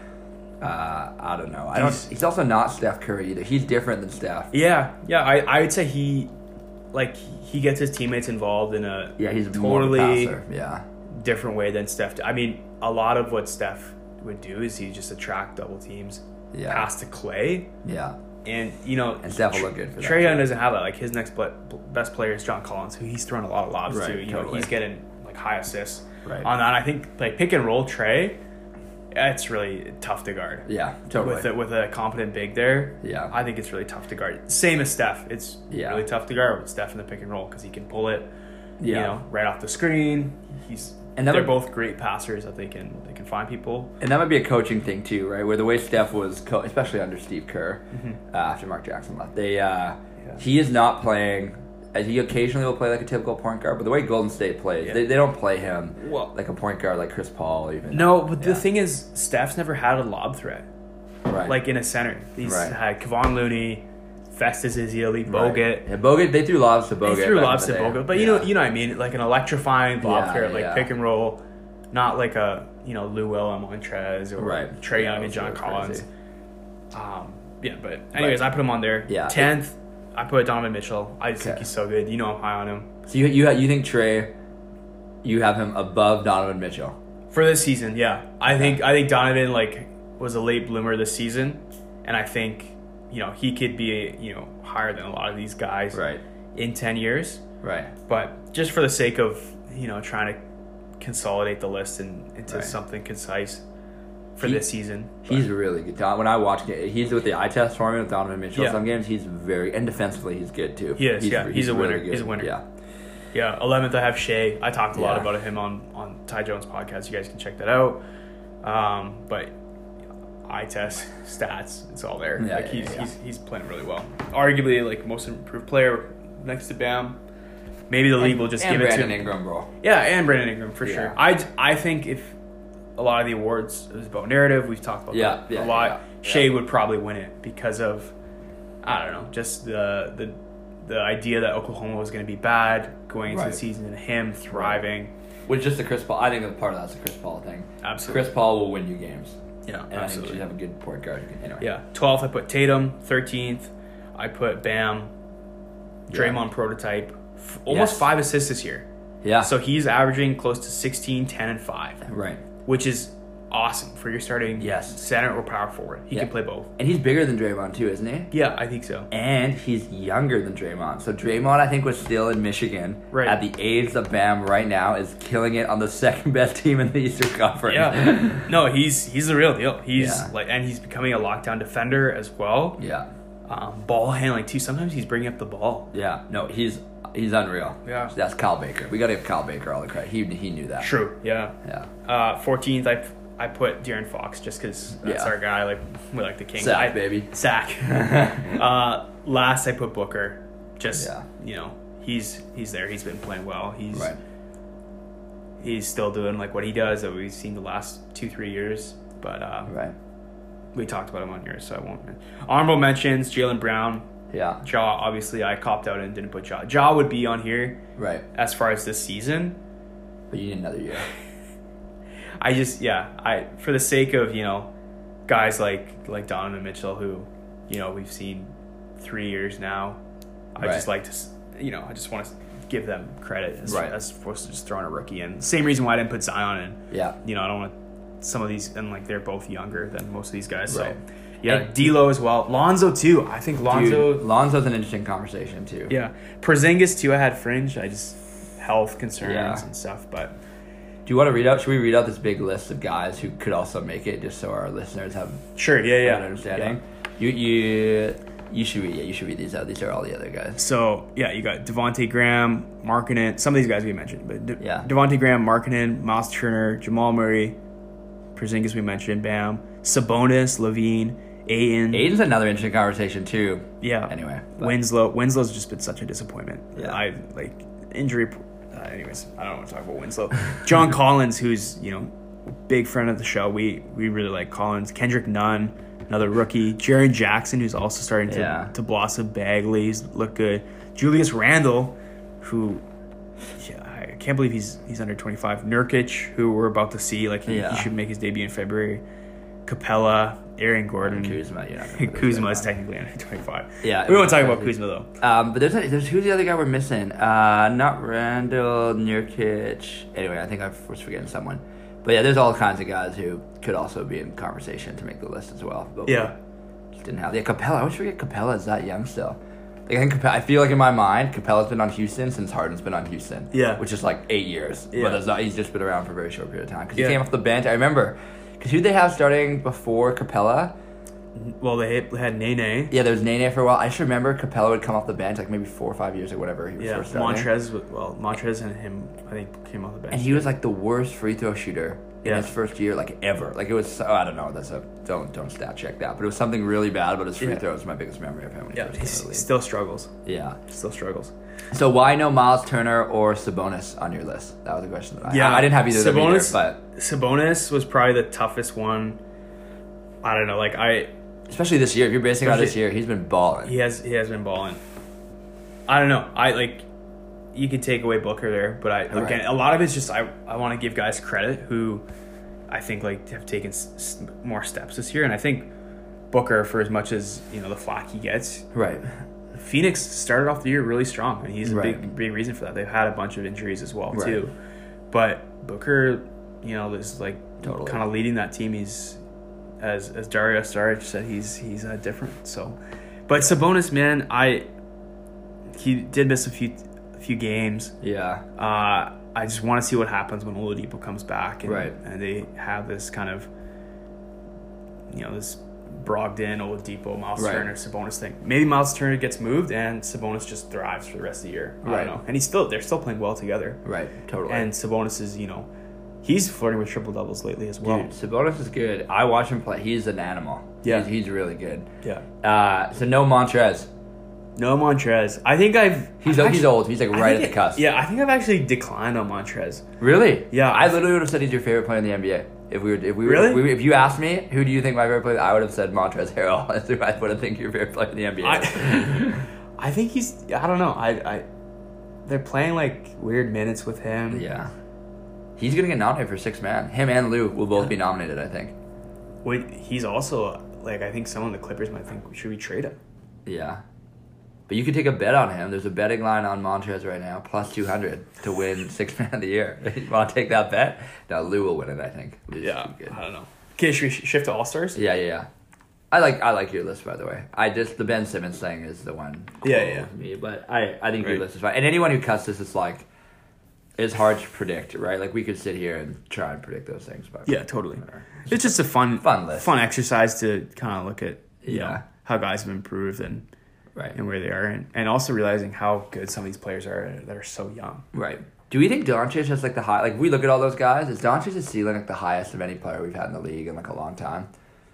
Uh, I don't know. I don't. He's- He's also not Steph Curry either. He's different than Steph. Yeah. Yeah. I, I would say he, like, he gets his teammates involved in a Yeah, he's more of a totally passer. Yeah. different way than Steph. I mean, a lot of what Steph would do is he just attract double teams, Yeah. pass to Clay, Yeah. and you know, And Steph will look good for that. Trae Young doesn't have that. Like his next ble- best player is John Collins, who he's throwing a lot of lobs Right, to. You know, totally. he's getting like high assists Right. on that. I think like pick and roll Trae, it's really tough to guard. Yeah. Totally. With a, with a competent big there, Yeah. I think it's really tough to guard. Same as Steph, it's Yeah. really tough to guard with Steph in the pick and roll because he can pull it, you Yeah. know, right off the screen. He's And that they're would- both great passers that they can they can find people. And that might be a coaching thing too, right? Where the way Steph was, co- especially under Steve Kerr, uh, after Mark Jackson left, they uh, Yeah. he is not playing. As he occasionally will play like a typical point guard, but the way Golden State plays, Yeah. they, they don't play him Well- like a point guard like Chris Paul even. No, but the Yeah. thing is, Steph's never had a lob threat right? like in a center. He's Right. had Kevon Looney, Festus Ezeli, Bogut. Right. Yeah, Bogut. They threw lobs to Bogut. They threw back in lobs the to day. Bogut, but you Yeah. know, you know what I mean, like an electrifying lob Yeah, threat, like yeah. pick and roll, not like a you know Lou Will and Montrez or Right. Trae Yeah, Young and those John are Collins. crazy. Um, yeah, but anyways, I put him on there. Yeah. tenth, I put Donovan Mitchell. I just think Okay. he's so good. You know, I'm high on him So you you you think Trae, you have him above Donovan Mitchell? for this season. Yeah, I think I think Donovan like was a late bloomer this season, and I think you know he could be you know higher than a lot of these guys Right. in ten years. Right. But just for the sake of you know trying to consolidate the list and into Right. something concise for He- this season. He's really good. Don, when I watch it, he's with the eye test for me with Donovan Mitchell. Yeah. Some games he's very, and defensively he's good too. He is, yeah. He's a winner. good. He's a winner. Yeah. Yeah, eleventh I have Shea. I talked a lot Yeah. about him on, on Ty Jones' podcast. You guys can check that out. Um, but eye test, stats, it's all there. Yeah, like yeah, he's, yeah, yeah. he's he's playing really well. Arguably like most improved player next to Bam. Maybe the league will just and give it Brandon to Ingram, bro. Yeah, and Brandon Ingram for Yeah. sure. I, I think if a lot of the awards is about narrative, we've talked about Yeah, that yeah, a lot. yeah, Shea yeah. would probably win it because of I don't know, just the the the idea that Oklahoma was going to be bad going into Right. the season and him thriving. Which just the Chris Paul. I think that part of that's a Chris Paul thing. Absolutely. Chris Paul will win you games, Yeah, and I think absolutely. you have a good point guard. who can- Anyway. Yeah, twelfth I put Tatum, thirteenth I put Bam, Yeah. Draymond prototype, f- almost Yes. five assists this year. Yeah. So he's averaging close to sixteen, ten, and five, right. which is awesome for your starting Yes. center or power forward. He Yeah. can play both. And he's bigger than Draymond too, isn't he? Yeah, I think so. And he's younger than Draymond. So Draymond, I think, was still in Michigan Right. at the age that Bam right now is killing it on the second best team in the Eastern Conference. Yeah. No, he's he's the real deal. He's Yeah. like and he's becoming a lockdown defender as well. yeah. Um, ball handling too. Sometimes he's bringing up the ball. Yeah, no, he's he's unreal. Yeah. That's Kyle Baker. We got to give Kyle Baker all the credit. He he knew that. True. Yeah. Yeah. Uh, fourteenth, I I put De'Aaron Fox just because that's Yeah. our guy. Like we like the king. Sack, I, baby. Sack. uh, last, I put Booker. Just Yeah. you know, he's he's there. He's been playing well. He's Right. he's still doing like what he does that we've seen the last two three years. But uh, Right. we talked about him on here, so I won't. Honorable mentions: Jaylen Brown. Yeah. Ja, obviously, I copped out and didn't put Ja. Ja would be on here Right. as far as this season. But you need another year. I just, yeah, I for the sake of, you know, guys like like Donovan Mitchell, who, you know, we've seen three years now. I Right. just like to, s- you know, I just want to give them credit as, Right. as opposed to just throwing a rookie in. Same reason why I didn't put Zion in. Yeah. You know, I don't want some of these, and like they're both younger than most of these guys. Right. So, yeah, And- D'Lo as well. Lonzo too. I think Lonzo. Dude, Lonzo's an interesting conversation too. Yeah, Porzingis too. I had fringe. I just health concerns Yeah. and stuff. But Do you want to read out? Should we read out this big list of guys who could also make it, just so our listeners have sure, yeah, yeah, an understanding? You you you should read. Yeah, you should read these out. These are all the other guys. So yeah, you got Devontae Graham, Markkanen. Some of these guys we mentioned, but De- Yeah. Devontae Graham, Markkanen, Miles Turner, Jamal Murray, Porzingis we mentioned, Bam, Sabonis, Levine, Ayton. Aiden's another interesting conversation too. Yeah. Anyway, but- Winslow. Winslow's just been such a disappointment. Yeah. I like injury. Uh, anyways, I don't want to talk about Winslow. John Collins, who's you know big friend of the show. We we really like Collins. Kendrick Nunn, another rookie. Jaren Jackson, who's also starting to Yeah. to blossom. Bagley's look good. Julius Randle, who. Yeah, I can't believe he's he's under twenty-five. Nurkic, who we're about to see, like he, Yeah. he should make his debut in February. Capella, Aaron Gordon, Kuzma, you're not gonna put Kuzma his is name technically under twenty-five. Yeah, we won't talk about exactly. Kuzma though. on. Um, but there's a, there's who's the other guy we're missing? Uh, not Randall, Nurkic. Anyway, I think I was forgetting someone. But yeah, there's all kinds of guys who could also be in conversation to make the list as well. But we Yeah, just didn't have. Yeah, Capella. I always forget Capella is that young still. Like, I think Capella, I feel like in my mind, Capella's been on Houston since Harden's been on Houston. Yeah. Which is like eight years. Yeah. But that's not, he's just been around for a very short period of time. Because Yeah. he came off the bench. I remember. Because who they have starting before Capella? well they had, had Nene. Yeah, there was Nene for a while. I just remember Capella would come off the bench like maybe four or five years or whatever he was Yeah, first starting. Montrez. was- Well, Montrez and him, I think, came off the bench. And he was like the worst free throw shooter in Yeah. his first year, like ever. Like it was, so, I don't know. That's a don't don't stat check that, but it was something really bad. But his free Yeah. throw was my biggest memory of him. When he yeah, first he came to the league. still struggles. Yeah. Still struggles. So why no Miles Turner or Sabonis on your list? That was the question that I Yeah, I, I didn't have either of them either, Sabonis- but Sabonis was probably the toughest one. I don't know. Like I, especially this year. If you're basing it on this Especially- year, he's been balling. he has he has been balling. I don't know. I like. You could take away Booker there, but I again Right. a lot of it's just I I want to give guys credit who I think like have taken s- s- more steps this year, and I think Booker, for as much as you know the flack he gets, Right. Phoenix started off the year really strong, and he's a Right. big big reason for that. They've had a bunch of injuries as well Right. too, but Booker, you know, is like Totally. kind of leading that team. He's as as Dario Saric said, he's he's uh, different. So, but Sabonis, man, I he did miss a few a few games. Yeah. Uh, I just want to see what happens when Oladipo comes back, and, Right. and they have this kind of, you know, this Brogdon, Oladipo, Miles Right. Turner, Sabonis thing. Maybe Miles Turner gets moved and Sabonis just thrives for the rest of the year. I Right. don't know. And he's still they're still playing well together. Right. Totally. And Sabonis is, you know, he's flirting with triple doubles lately as well. Dude, Sabonis is good. I watch him play. He's an animal. Yeah. He's, he's really good. Yeah. Uh, so no Montrez. No Montrez. I think I've He's I've he's actually- old. He's like I right at think the it- cusp. Yeah, I think I've actually declined on Montrez. Really? Yeah. I literally would have said he's your favorite player in the N B A. If we were, if we were, Really? if, we, if you asked me who do you think my favorite player, I would have said Montrezl Harrell. That's who I would have think your favorite player in the N B A. is. I, I think he's. I don't know. I, I. They're playing like weird minutes with him. yeah, he's gonna get nominated for six man. Him and Lou will both be nominated. I think. Wait, he's also like I think some of the Clippers might think should we trade him? Yeah, but you could take a bet on him. There's a betting line on Montrez right now, plus two hundred to win six man of the year. You want to take that bet? No, Lou will win it. I think. Lou's too good. I don't know. Okay, should we sh- shift to All Stars? Yeah, yeah, yeah. I like I like your list by the way. I just the Ben Simmons thing is the one. Yeah, cool yeah. with Me, but I I think Right. your list is fine. And anyone who cuts this, it's like it's hard to predict, right? Like we could sit here and try and predict those things, but Yeah, totally. It's just a fun, Fun list. fun exercise to kind of look at. You Yeah. know, how guys have improved and Right. and where they are, and, and also realizing how good some of these players are that are so young. Right. Do we think Doncic has like the high? Like we look at all those guys, is Doncic's ceiling like the highest of any player we've had in the league in like a long time?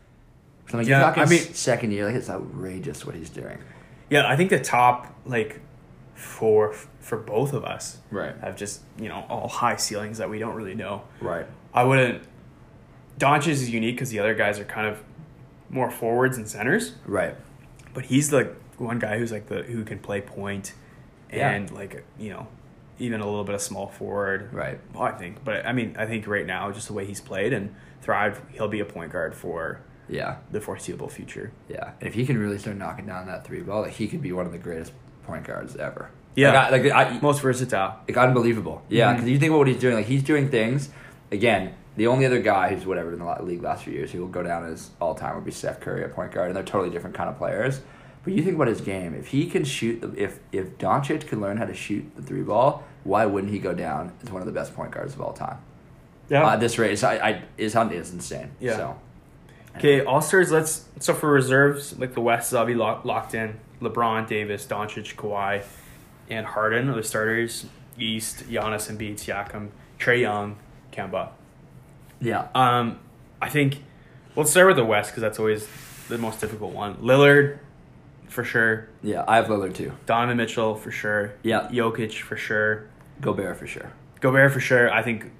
So like Yeah, you're talking I mean- second year, like it's outrageous what he's doing. Yeah, I think the top like four f- for both of us Right. have just you know all high ceilings that we don't really know. Right. I wouldn't. Doncic is unique because the other guys are kind of more forwards and centers, Right. but he's like one guy who's like the who can play point Yeah. and like you know even a little bit of small forward. Right. Well, I think, but I mean, I think right now just the way he's played and thrived, he'll be a point guard for Yeah. the foreseeable future. Yeah. And if he can really start knocking down that three ball, like he could be one of the greatest point guards ever. Yeah. Like, I, like, I, Most versatile. like unbelievable. Yeah, Mhm. because you think about what he's doing. Like he's doing things. Again, the only other guy who's whatever in the la- league last few years who will go down as all time would be Steph Curry at point guard, and they're totally different kind of players. But you think about his game. If he can shoot, the, if if Doncic can learn how to shoot the three ball, why wouldn't he go down as one of the best point guards of all time? Yeah. Uh, this rate is I, I is un- is insane. Yeah. So Okay, All Stars. Let's so for reserves, like the West is already lock, locked in. LeBron, Davis, Doncic, Kawhi, and Harden are the starters. East, Giannis, Embiid, Siakam, Trae Young, Kemba. yeah, Um, I think let's start with the West because that's always the most difficult one. Lillard, for sure. yeah. I have Lillard too. Donovan Mitchell, for sure. Yeah. Jokic, for sure. Gobert for sure. Gobert, for sure. I think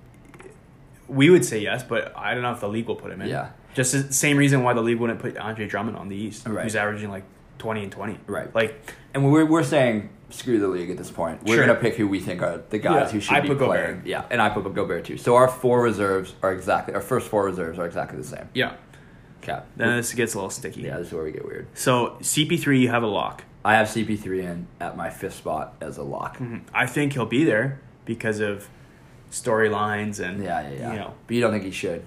we would say yes, but I don't know if the league will put him in. Yeah. Just the same reason why the league wouldn't put Andre Drummond on the East, Right. who's averaging like twenty and twenty. Right. Like, And we're we're saying screw the league at this point. We're Sure. gonna pick who we think are the guys Yeah, who should I be put playing. Gobert. Yeah, and I put Gobert too. So our four reserves are exactly our first four reserves are exactly the same. yeah. Okay. Then this gets a little sticky. Yeah, this is where we get weird. So C P three, you have a lock. I have C P three in at my fifth spot as a lock. Mhm. I think he'll be there because of storylines and Yeah, yeah, yeah. you know. But you don't think he should?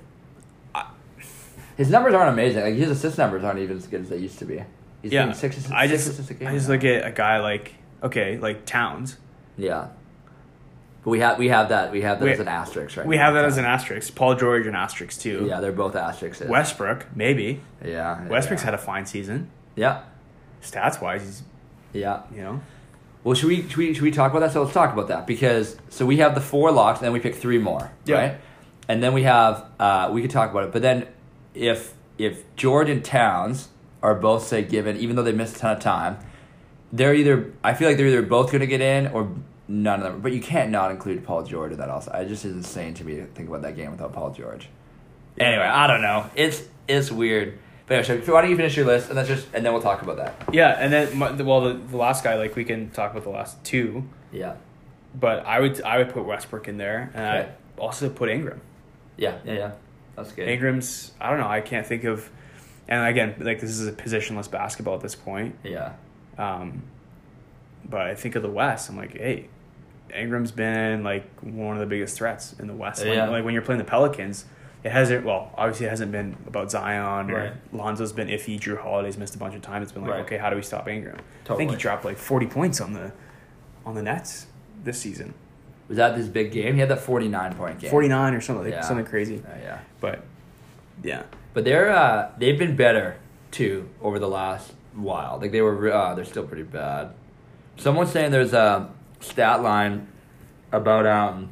His numbers aren't amazing. Like his assist numbers aren't even as good as they used to be. He's Yeah, getting six, assists- I six just assists a game. I just now. look at a guy like okay, like Towns. Yeah. But we have we have that we have that We- as an asterisk right We now. have that as an asterisk. Paul George an asterisk too. Yeah, they're both asterisks. Westbrook maybe. Yeah. yeah Westbrook's yeah. had a fine season. Yeah. Stats wise, he's Yeah. you know. Well, should we, should we should we talk about that? So let's talk about that because so we have the four locks, and then we pick three more, Yeah. right? And then we have uh, we could talk about it. But then if if George and Towns are both say given, even though they missed a ton of time, they're either I feel like they're either both going to get in or none of them. But you can't not include Paul George in that. Also, it just is insane to me to think about that game without Paul George. Anyway, I don't know. It's it's weird. But anyway, so why don't you finish your list and then just and then we'll talk about that. Yeah, and then my, well, the, the last guy, like we can talk about the last two, Yeah. but I would I would put Westbrook in there, and Okay. I also put Ingram. Yeah. Yeah. Yeah. That's good. Ingram's I don't know I can't think of, and again like this is a positionless basketball at this point. Yeah. Um, but I think of the West, I'm like, hey, Ingram's been like one of the biggest threats in the West. Like, Yeah. like when you're playing the Pelicans, it hasn't. Well, obviously it hasn't been about Zion or Right. Lonzo's been iffy. Drew Holiday's missed a bunch of time. It's been like, Right. okay, how do we stop Ingram? I Totally. think he dropped like forty points on the on the Nets this season, Was that this big game? He had that forty-nine point game. forty nine or something, like, Yeah. something crazy. Uh, yeah. But yeah, But they're uh, they've been better too over the last while. Like they were, uh, they're still pretty bad. Someone's saying there's a stat line about um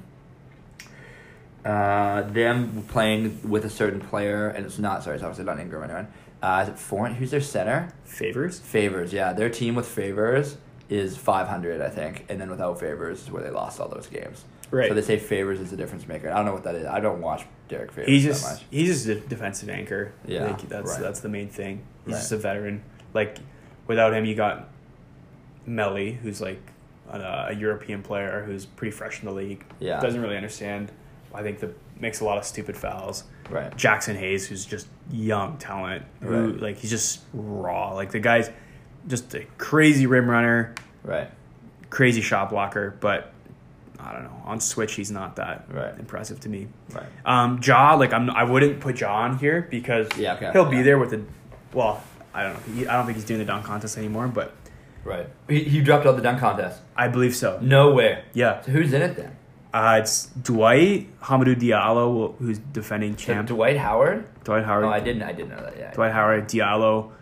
uh them playing with a certain player, and it's not. Sorry, it's obviously not Ingram or anyone. Uh, is it Foreign? Who's their center? favors. Favors. Yeah, their team with Favors is five hundred, I think, and then without Favors is where they lost all those games. Right. So they say Favors is the difference maker. I don't know what that is. I don't watch Derek Favors He's that just much. he's just a defensive anchor. Yeah, Like, that's right. that's the main thing. He's Right. just a veteran. Like without him, you got Melly, who's like a, a European player who's pretty fresh in the league. Yeah. Doesn't really understand. I think that makes a lot of stupid fouls. Right. Jackson Hayes, who's just young talent, who Right. like he's just raw. Like the guy's just a crazy rim runner, Right. crazy shot blocker, but I don't know. On Switch, he's not that Right. impressive to me. Right. Um, Ja, like I'm, I wouldn't put Ja on here because Yeah, okay, he'll be yeah. there with the. Well, I don't know. He, I don't think he's doing the dunk contest anymore, but Right. He, he dropped out the dunk contest. I believe so. No way. Yeah, So who's in it then? uh, it's Dwight Hamidou Diallo, who's defending So champ. Dwight Howard? Dwight Howard. Oh, I didn't. I didn't know that. Yeah. Dwight Howard, Diallo,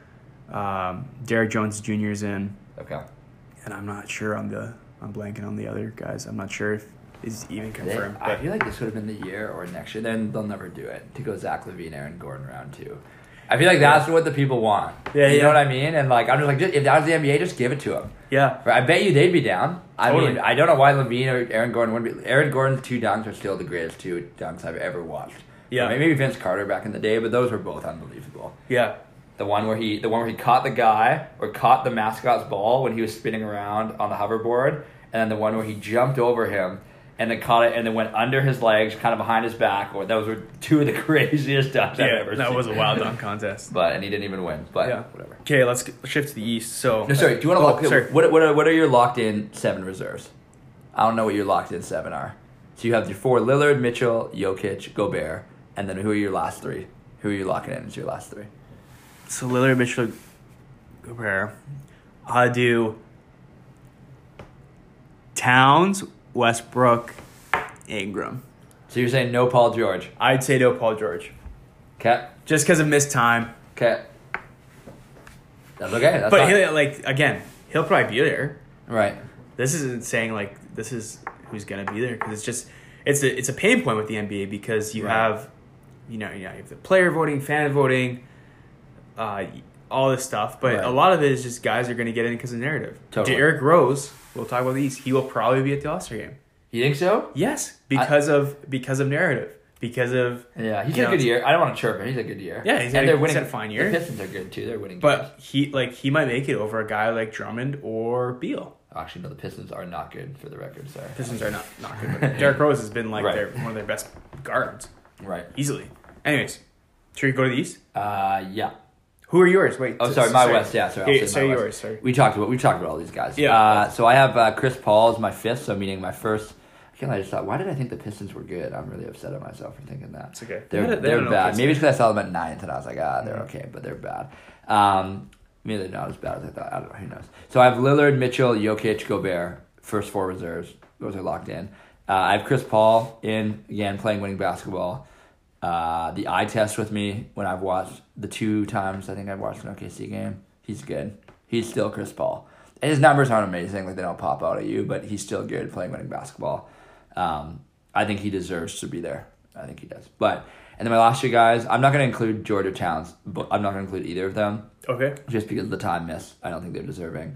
Um, Derek Jones Junior's in, Okay. and I'm not sure on the. I'm blanking on the other guys. I'm not sure if is even They, confirmed. I but feel like this would have been the year or next year. Then they'll never do it to go Zach LaVine, Aaron Gordon round two. I feel like that's what the people want. Yeah, you yeah. know what I mean? And like I'm just like, just, if that was the N B A, just give it to them. yeah, I bet you they'd be down. I Totally. mean, I don't know why LaVine or Aaron Gordon wouldn't be. Aaron Gordon's two dunks are still the greatest two dunks I've ever watched. Yeah. Or maybe Vince Carter back in the day, but those were both unbelievable. yeah, The one where he, the one where he caught the guy or caught the mascot's ball when he was spinning around on the hoverboard, and then the one where he jumped over him and then caught it and then went under his legs, kind of behind his back. Or those were two of the craziest dunks I've yeah. ever That seen. was a wild dunk contest. But and he didn't even win. But Yeah. whatever. Okay, let's get, shift to the East. So No, sorry. Do you want to Oh, lock? sorry. What what are, what are your locked in seven reserves? I don't know what your locked in seven are. So you have your four: Lillard, Mitchell, Jokic, Gobert, and then who are your last three? Who are you locking in as your last three? So Lillard, Mitchell, Gobert. I'll do Towns, Westbrook, Ingram. So you're saying no Paul George? I'd say no Paul George. Okay. Just because of missed time. Okay. That's okay. That's But fine. he'll, like again, he'll probably be there. Right. This isn't saying like this is who's gonna be there because it's just it's a it's a pain point with the N B A because you Right. have you know you, know, you have the player voting, fan voting, uh, all this stuff. But Right. a lot of it is just guys are gonna get in because of narrative. Totally. Derrick Rose, we'll talk about these. He will probably be at the All-Star game. You think so? Yes, because of because of narrative, because of Yeah, he's you had a know, good year. I don't want to chirp him. He's had a good year. Yeah, he's had and a- they're he's winning. had a fine year. The Pistons are good too. They're winning. games. But he like he might make it over a guy like Drummond or Beal. Actually, no, the Pistons are not good for the record. Sorry. Pistons are not not good, but Derrick Rose has been like Right. their, one of their best guards Right. easily. Anyways, should we go to the East? Uh, yeah. Who are yours? Wait. Oh, t- sorry, my West. Yeah, sorry. I'll Okay, say so my West. yours. Sorry. We talked about we talked about all these guys. Yeah. Uh, so I have uh, Chris Paul as my fifth. So meaning my first. I can't. I just thought, why did I think the Pistons were good? I'm really upset at myself for thinking that. It's okay. They're They had a- they they're had an bad. okay Maybe it's because I saw them at ninth and I was like, ah, they're Mhm. okay, but they're bad. Um, maybe they're not as bad as I thought. I don't know. Who knows? So I have Lillard, Mitchell, Jokic, Gobert. First four reserves. Those are locked in. Uh, I have Chris Paul in again playing winning basketball. Uh, the eye test with me when I've watched the two times I think I've watched an O K C game. He's good. He's still Chris Paul. And his numbers aren't amazing, like they don't pop out at you, but he's still good playing winning basketball. Um, I think he deserves to be there. I think he does. But and then my last two guys, I'm not going to include George or Towns, but I'm not going to include either of them Okay. just because of the time miss. I don't think they're deserving.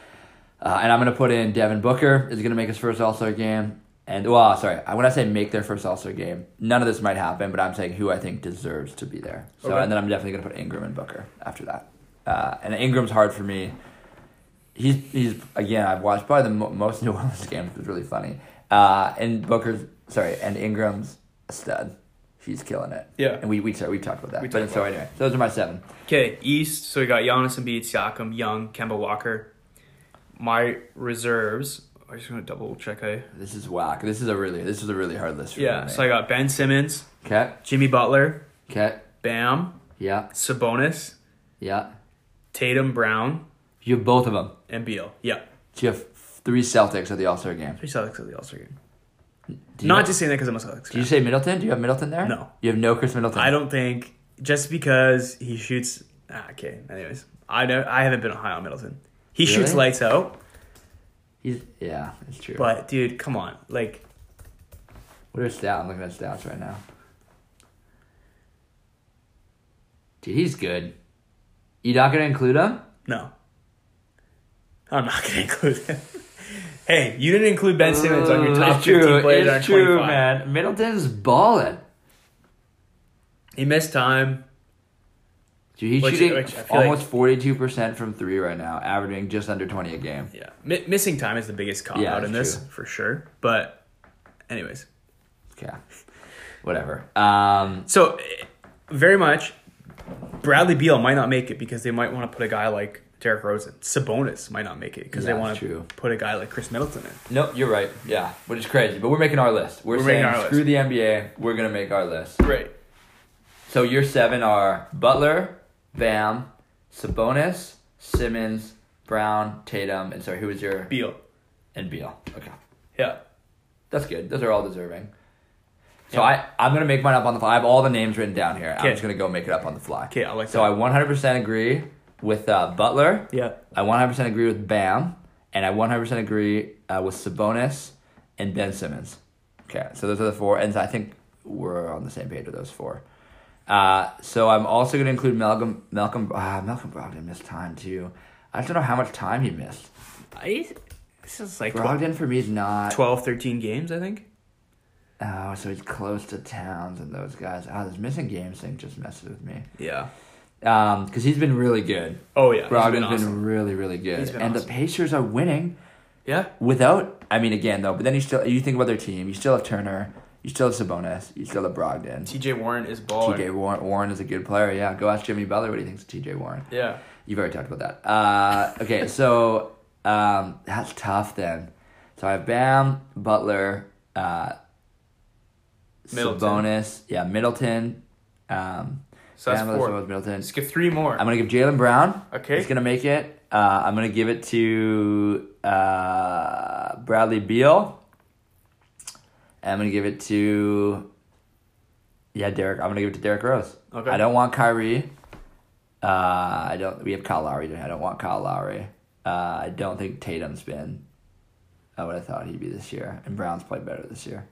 Uh, and I'm going to put in Devin Booker is going to make his first All-Star game. And, well, sorry, when I say make their first All-Star game, none of this might happen, but I'm saying who I think deserves to be there. So, Okay. and then I'm definitely going to put Ingram and Booker after that. Uh, and Ingram's hard for me. He's, he's again, I've watched probably the mo- most New Orleans games, which was really funny. Uh, and Booker's, sorry, and Ingram's a stud. He's killing it. Yeah. And we, we, sorry, we talked about that. We but talked so about anyway, those are my seven. Okay, East. So we got Giannis Embiid, Siakam, Young, Kemba Walker. My reserves. I'm just gonna double check. I This is whack. This is a really, this is a really hard list for yeah. me. So I got Ben Simmons, Okay. Jimmy Butler, Okay. Bam, Yeah. Sabonis, Yeah. Tatum, Brown, You have both of them. and Beal. Yeah, So you have three Celtics at the All-Star game. three Celtics at the All Star game. Do you Not have- just saying that because I'm a Celtics Did you fan. say Middleton? Do you have Middleton there? No. You have no Chris Middleton. I don't think just because he shoots. Ah, okay. Anyways, I know I haven't been high on Middleton. He Really? shoots lights out, He's yeah, it's true. but dude, come on, like what are his stats? I'm looking at his stats right now. Dude, he's good. You not gonna include him? no. I'm not gonna include him. Hey, you didn't include Ben Simmons on your Uh, top it's true. fifteen players It's on true, twenty-five. man. Middleton's balling. He missed time. Dude, he's Which- shooting which I feel almost like- forty-two percent from three right now, averaging just under twenty a game. Yeah, Mi- missing time is the biggest cop Yeah, out in it's this true. for sure. But, anyways, Yeah, whatever. Um, so eh, very much, Bradley Beal might not make it because they might want to put a guy like Derrick Rose in. Sabonis might not make it because Yeah, they want it's true. to put a guy like Chris Middleton in. no, you're right. Yeah, which is crazy, but we're making our list. We're, We're saying making our screw list. the N B A. We're gonna make our list. Right. So your seven are Butler, Bam, Sabonis, Simmons, Brown, Tatum, and sorry, who was your Beal. and Beal? Okay, Yeah. that's good. Those are all deserving. So Yeah. I I'm gonna make mine up on the fly. I have all the names written down here. I'm Okay. just gonna go make it up on the fly. Okay, I like So that. I one hundred percent agree with uh, Butler. Yeah. I one hundred percent agree with Bam, and I one hundred percent agree uh, with Sabonis and Ben Simmons. Okay, so those are the four, and I think we're on the same page with those four. Uh, so I'm also going to include Malcolm. Malcolm. Uh, Malcolm Brogdon missed time too. I just don't know how much time he missed. I, this is like Brogdon for me is not twelve, thirteen games, I think. Oh, so he's close to Towns and those guys. Oh, this missing games thing just messes with me. Yeah. Um, because he's been really good. Oh yeah, Brogdon's been, been, awesome. really, really good, He's been and awesome. the Pacers are winning. Yeah. Without, I mean, again though, but then you still you think about their team. You still have Turner. You still have Sabonis. You still have Brogdon. T J Warren is baller. T J Warren, Warren is a good player. Yeah, go ask Jimmy Butler what he thinks of T J Warren. Yeah. You've already talked about that. Uh, okay, so um, that's tough then. So I have Bam, Butler, uh, Middleton. Sabonis, yeah, Middleton. Um, So that's Bam, four. Sabonis, Middleton. Let's get three more. I'm gonna give Jaylen Brown. Okay. He's gonna make it. Uh, I'm gonna give it to uh, Bradley Beal. I'm gonna give it to yeah, Derek. I'm gonna give it to Derrick Rose. Okay. I don't want Kyrie. Uh, I don't. We have Kyle Lowry. I don't want Kyle Lowry. Uh, I don't think Tatum's been uh, what I thought he'd be this year, and Brown's played better this year.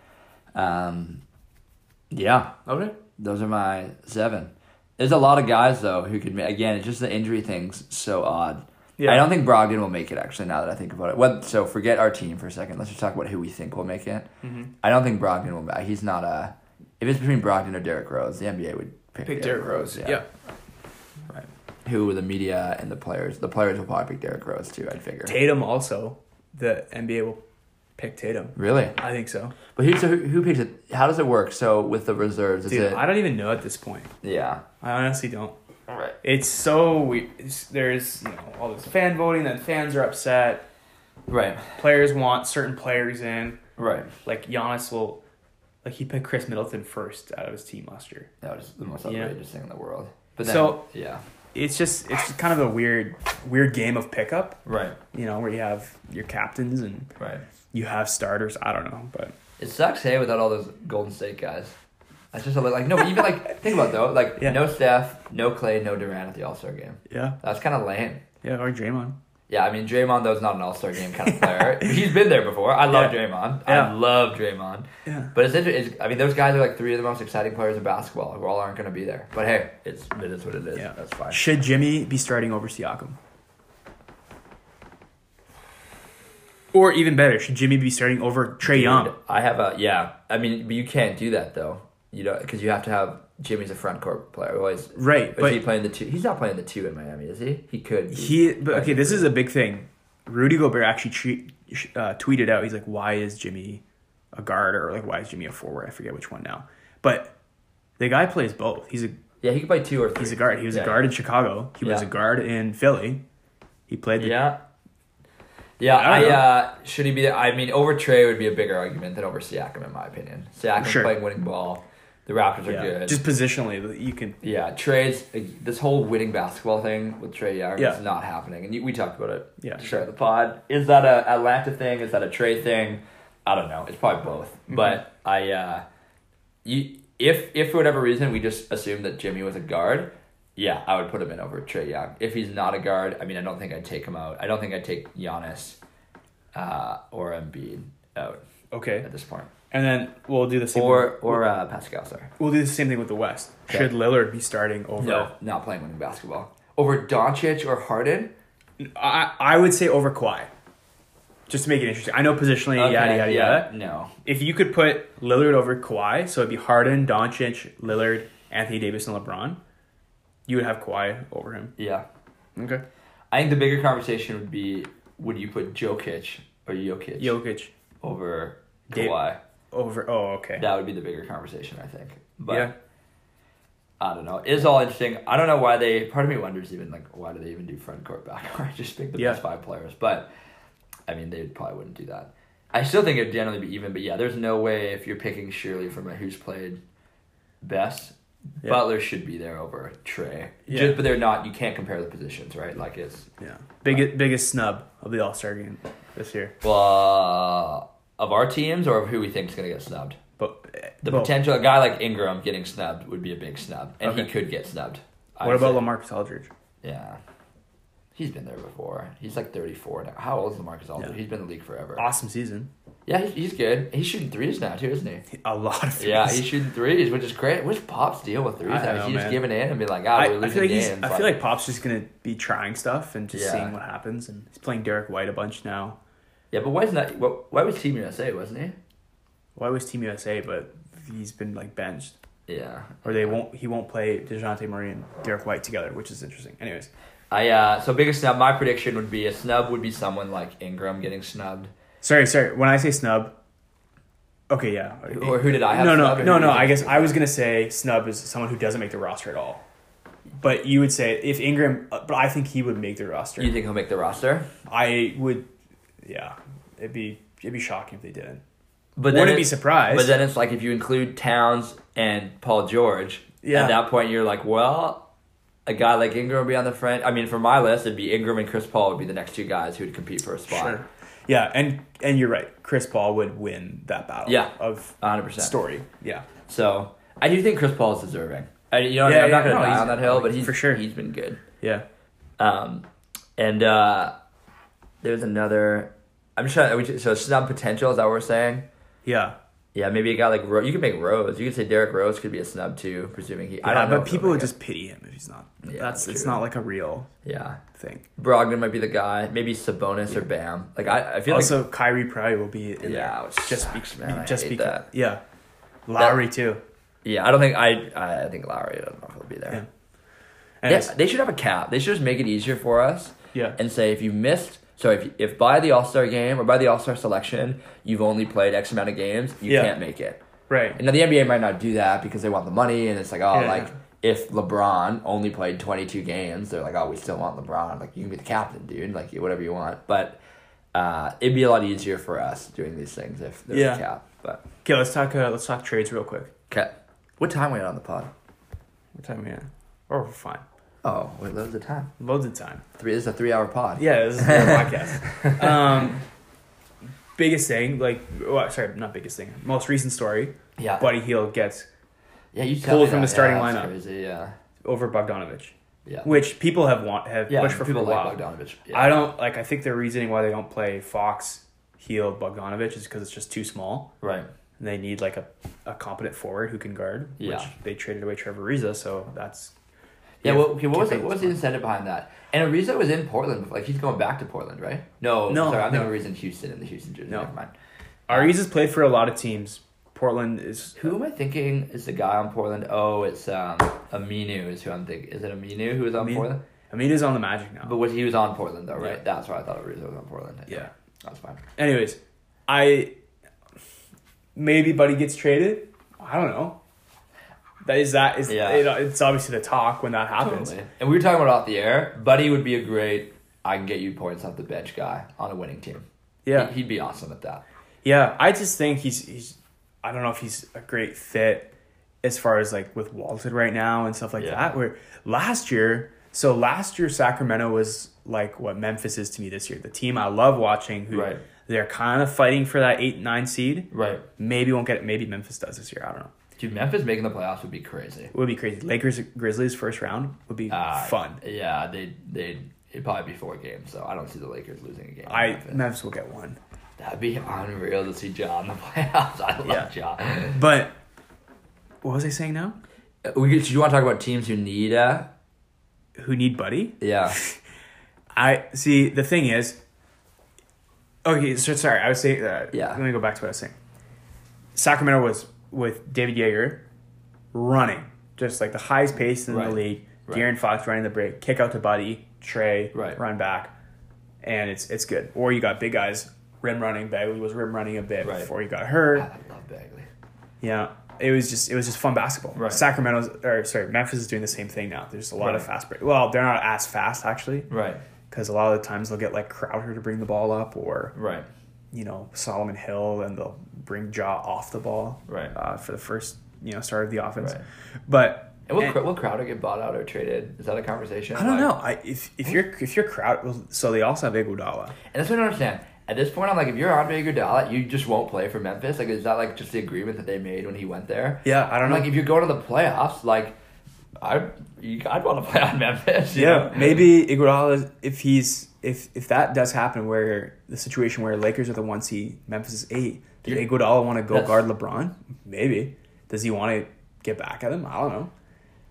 Um, yeah, Okay. those are my seven. There's a lot of guys though who could. ma- Again, it's just the injury thing's so odd. Yeah. I don't think Brogdon will make it. Actually, now that I think about it, what? So forget our team for a second. Let's just talk about who we think will make it. Mm-hmm. I don't think Brogdon will. ma- He's not a. If it's between Brogdon or Derrick Rose, the N B A would pick, Pick Derrick Rose. Yeah. Right. Who the media and the players. The players will probably pick Derrick Rose too. I'd figure. Tatum also. The N B A will pick Tatum. Really? I think so. But who, so who, who picks it? How does it work? So with the reserves, is Dude, it? I don't even know at this point. Yeah. I honestly don't. Right. It's so we. It's, there's you know all this fan voting. Then fans are upset. Right. Players want certain players in. Right. Like Giannis will, like he picked Chris Middleton first out of his team last year. That was the most Yeah. outrageous thing in the world. But then, So- yeah. It's just it's just kind of a weird weird game of pickup. Right. You know where you have your captains and Right. you have starters. I don't know, but It sucks, hey, without all those Golden State guys. That's just a little, like, no, but even, like, think about it, though. Like, Yeah. no Steph, no Clay, no Durant at the All-Star game. yeah, That's kind of lame. yeah, or Draymond. Yeah, I mean, Draymond, though, is not an All-Star game kind of player. He's been there before. I love Yeah. Draymond. Yeah. I love Draymond. Yeah, But it's interesting. It's, I mean, those guys are, like, three of the most exciting players in basketball who all aren't going to be there. But, hey, it's, it is what it is. yeah. That's fine. Should Jimmy be starting over Siakam? Or even better, should Jimmy be starting over Trae Dude, Young? I have a, yeah. I mean, but you can't do that, though. You know, because you have to have Jimmy's a front court player. Always, Right, Is but he playing the two? He's not playing the two in Miami, is he? He could. Be. he. But okay, this is a big thing. Rudy Gobert actually treat, uh, tweeted out. He's like, "Why is Jimmy a guard or like why is Jimmy a forward? I forget which one now." But the guy plays both. He's a Yeah, he could play two or three. he's a guard. He was Yeah. a guard in Chicago. He was a Yeah. guard in Philly. He played. The, Yeah. Yeah, I I, don't know. uh should he be there? I mean, over Trey would be a bigger argument than over Siakam, in my opinion. Siakam's Sure. playing winning ball. The Raptors are yeah. good. Just positionally, you can. yeah, Trey's this whole winning basketball thing with Trey Young Yeah. is not happening, and you, we talked about it. Yeah. to start the pod. Is that a Atlanta thing? Is that a Trey thing? I don't know. It's probably both. Mm-hmm. But I, uh, you if if for whatever reason we just assumed that Jimmy was a guard, yeah, I would put him in over Trey Young. If he's not a guard, I mean, I don't think I'd take him out. I don't think I'd take Giannis uh, or Embiid out Okay, at this point. and then we'll do the same. Or thing. or uh, Pascal, sorry. We'll do the same thing with the West. Okay. Should Lillard be starting over? No, not playing winning basketball. Over Doncic or Harden? I I would say over Kawhi. Just to make it interesting. I know positionally, yada, Okay, yada, yeah, yada. No. If you could put Lillard over Kawhi, so it'd be Harden, Doncic, Lillard, Anthony Davis, and LeBron, you would have Kawhi over him. Yeah. Okay. I think the bigger conversation would be, would you put Jokic or Jokic Jokic over Dave- Kawhi? over, oh, okay. That would be the bigger conversation, I think. But Yeah. I don't know. It's all interesting. I don't know why they, part of me wonders even, like, why do they even do front court, back court? Just pick the Yeah. best five players. But, I mean, they probably wouldn't do that. I still think it'd generally be even, but yeah, there's no way if you're picking Shirley from a who's played best, Yeah. Butler should be there over Trey. Yeah. Just, but they're not, you can't compare the positions, right? Like it's, Yeah. Biggest, biggest snub of the All-Star game this year. well, uh, of our teams or of who we think is going to get snubbed? But The well, potential, a guy like Ingram getting snubbed would be a big snub, and Okay. he could get snubbed. I What about say. LaMarcus Aldridge? Yeah. He's been there before. He's like thirty-four now. How old is LaMarcus Aldridge? Yeah. He's been in the league forever. Awesome season. Yeah, he's, he's good. He's shooting threes now, too, isn't he? A lot of threes. Yeah, he's shooting threes, which is great. What's Pop's deal with threes? I now? know, Is he just man. giving in and be like, ah, I, we're I losing feel like he's, games? I feel like Pop's just gonna be trying stuff and just Yeah. seeing what happens. And he's playing Derek White a bunch now. Yeah, but why isn't that? What, why was Team U S A, wasn't he? Why was Team U S A? But he's been like benched, Yeah. or they won't. He won't play DeJounte Murray and Derek White together, which is interesting. Anyways, I uh so biggest snub. My prediction would be a snub would be someone like Ingram getting snubbed. sorry, sorry. When I say snub, okay, yeah. Or who did I have? No, no, snubbed, or no, who no. did you I think- guess I was gonna say snub is someone who doesn't make the roster at all. But you would say if Ingram, but I think he would make the roster. You think he'll make the roster? I would, yeah. It'd be it'd be shocking if they didn't. But Wouldn't it- be surprised. But then it's like if you include Towns and Paul George, Yeah. at that point you're like, well, a guy like Ingram would be on the front. I mean, for my list, it'd be Ingram and Chris Paul would be the next two guys who would compete for a spot. Sure. Yeah, and and you're right. Chris Paul would win that battle. Yeah. Of one hundred percent. story. Yeah. So I do think Chris Paul is deserving. I, you know, Yeah, I'm not yeah, going to no, die he's- on that hill, but he's for sure. he's been good. Yeah. Um, and uh, there's another. I'm just trying. Are we, so snub potential is that what we're saying? Yeah. Yeah, maybe a guy like Rose. You could make Rose. You could say Derrick Rose could be a snub too, presuming he. I Yeah, don't know. but if people he'll would make it. just pity him if he's not. Yeah, that's it's true. not like a real Yeah, thing. Brogdon might be the guy. Maybe Sabonis or Bam. Like I, I feel Also, like Kyrie probably will be in Yeah, there. which just sucks, be, man. I just hate because. that. Yeah. Lowry too. yeah. I don't think I. I think Lowry. I don't know if he'll be there. Yeah. Yeah, Anyways, they should have a cap. They should just make it easier for us yeah. and say if you missed. So if if by the All Star game or by the All Star selection you've only played X amount of games, you Yeah. can't make it. Right. And now the N B A might not do that because they want the money, and it's like, oh, Yeah. like if LeBron only played twenty-two games, they're like, oh, we still want LeBron. Like you can be the captain, dude. Like whatever you want. But uh, it'd be a lot easier for us doing these things if there's Yeah. a cap. But Okay, let's talk. Uh, let's talk trades real quick. okay, what time are we at on the pod? What time are we at? Oh, we're fine. Oh, wait, loads of time. Loads of time. Three. This is a three-hour pod. Yeah, this is a podcast. Um, biggest thing, like, well, sorry, not biggest thing. Most recent story. Yeah. Buddy Hield gets Yeah, you pulled tell me from that. the starting yeah, that's lineup. Crazy. Yeah. over Bogdanovich, Yeah. which people have want have Yeah. pushed for people for a while. like Bogdanovich. Yeah. I don't like. I think the reasoning why they don't play Fox, Hield, Bogdanovich is because it's just too small. Right. And they need like a, a competent forward who can guard. Yeah. Which they traded away Trevor Ariza, so that's. Yeah, if well, okay, what was, the, Kemba what was the incentive behind that? And Ariza was in Portland. Like, he's going back to Portland, right? No, No, sorry, I'm no. thinking Ariza in Houston in the Houston jersey. No. Never mind. Ariza's played for a lot of teams. Portland is. Who am I thinking is the guy on Portland? Oh, it's um, Aminu is who I'm thinking. Is it Aminu who was on Aminu? Portland? Amina's on the Magic now. But was, he was on Portland, though, right? Yeah. That's why I thought Ariza was on Portland. Yeah. That's fine. Anyways, I maybe Buddy gets traded. I don't know. That is that is Yeah. you know, it's obviously the talk when that happens. Totally. And we were talking about off the air. Buddy would be a great, I can get you points off the bench guy on a winning team. Yeah, He- He'd be awesome at that. yeah. I just think he's he's. I don't know if he's a great fit as far as like with Walton right now and stuff like Yeah. that. Where last year, so last year Sacramento was like what Memphis is to me this year. The team I love watching. Who Right. They're kind of fighting for that eight nine seed. Right. Maybe won't get it. Maybe Memphis does this year. I don't know. Dude, Memphis making the playoffs would be crazy. It would be crazy. Lakers Grizzlies first round would be Uh, fun. Yeah, they they it'd probably be four games, so I don't see the Lakers losing a game. in I Memphis. Memphis will get one. That'd be unreal to see Ja in the playoffs. I love Ja. But what was I saying now? We could, do you want to talk about teams who need uh Who need Buddy? yeah. I see. The thing is, okay. So sorry, I was saying. Uh, Yeah. Let me go back to what I was saying. Sacramento was with David Yeager running just like the highest pace in Right. the league. Right. De'Aaron Fox running the break, kick out to Buddy, Trey, Right. run back, and it's it's good. Or you got big guys rim running. Bagley was rim running a bit Right. before he got I hurt. love Bagley. Yeah, it was just it was just fun basketball. Right. Sacramento's or sorry, Memphis is doing the same thing now. There's a lot of Right. fast break. Well, they're not as fast actually Right. because a lot of the times they'll get like Crowder to bring the ball up, or Right. you know Solomon Hill, and they'll bring Ja off the ball Right. uh, for the first you know start of the offense. Right. But And will, and- Cr- will Crowder get bought out or traded? Is that a conversation? I don't Like- know. I if if you're if you're Crowder, well, so they also have Iguodala. And that's what I don't understand. At this point, I'm like, if you're Andre Iguodala, you just won't play for Memphis. Like, is that like just the agreement that they made when he went there? Yeah, I don't I'm know. like, if you're going to the playoffs, like, I I'd want to play on Memphis. You Yeah, know? maybe Iguodala, if he's if if that does happen, where the situation where Lakers are the one seed, Memphis is eight, does Yeah. Iguodala want to go That's- guard LeBron? Maybe. Does he want to get back at him? I don't know.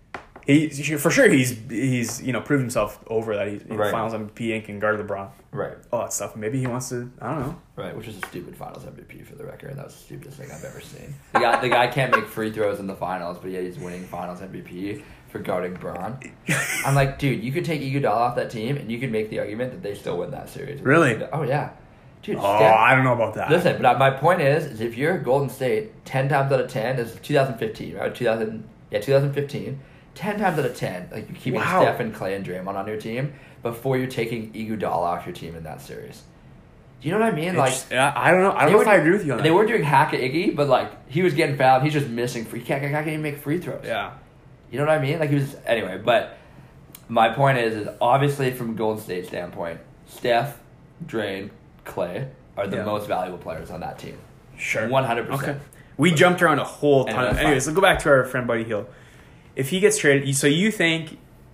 He for sure he's he's you know proved himself over that he's in Right. Finals M V P and can guard LeBron. Right. All that stuff. Maybe he wants to. I don't know. Right, which is a stupid Finals M V P for the record. That was the stupidest thing I've ever seen. The guy, the guy can't make free throws in the finals, but yet he's winning Finals M V P for guarding Braun. I'm like, dude, you could take Iguodala off that team, and you could make the argument that they still win that series. Really? Oh yeah, dude. Oh, Steph- I don't know about that. Listen, but my point is, is if you're Golden State, ten times out of ten, this is twenty fifteen, right? two thousand, yeah, twenty fifteen. Ten times out of ten, like you're keeping Wow. Steph and Clay and Draymond on your team before you're taking Iguodala off your team in that series. Do you know what I mean? Like, It's- I I don't know. I don't they know were- if I agree with you on that. They were doing hack at Iggy, but like he was getting fouled. He's just missing free. He can't, can't even make free throws. Yeah. You know what I mean? Like he was anyway. But my point is, is obviously from Golden State standpoint, Steph, Drain, Clay are the Yeah. most valuable players on that team. Sure. One hundred Okay. percent. We jumped around a whole ton. Anyway, Of, fine. anyways, let's go back to our friend Buddy Hield. If he gets traded, so you think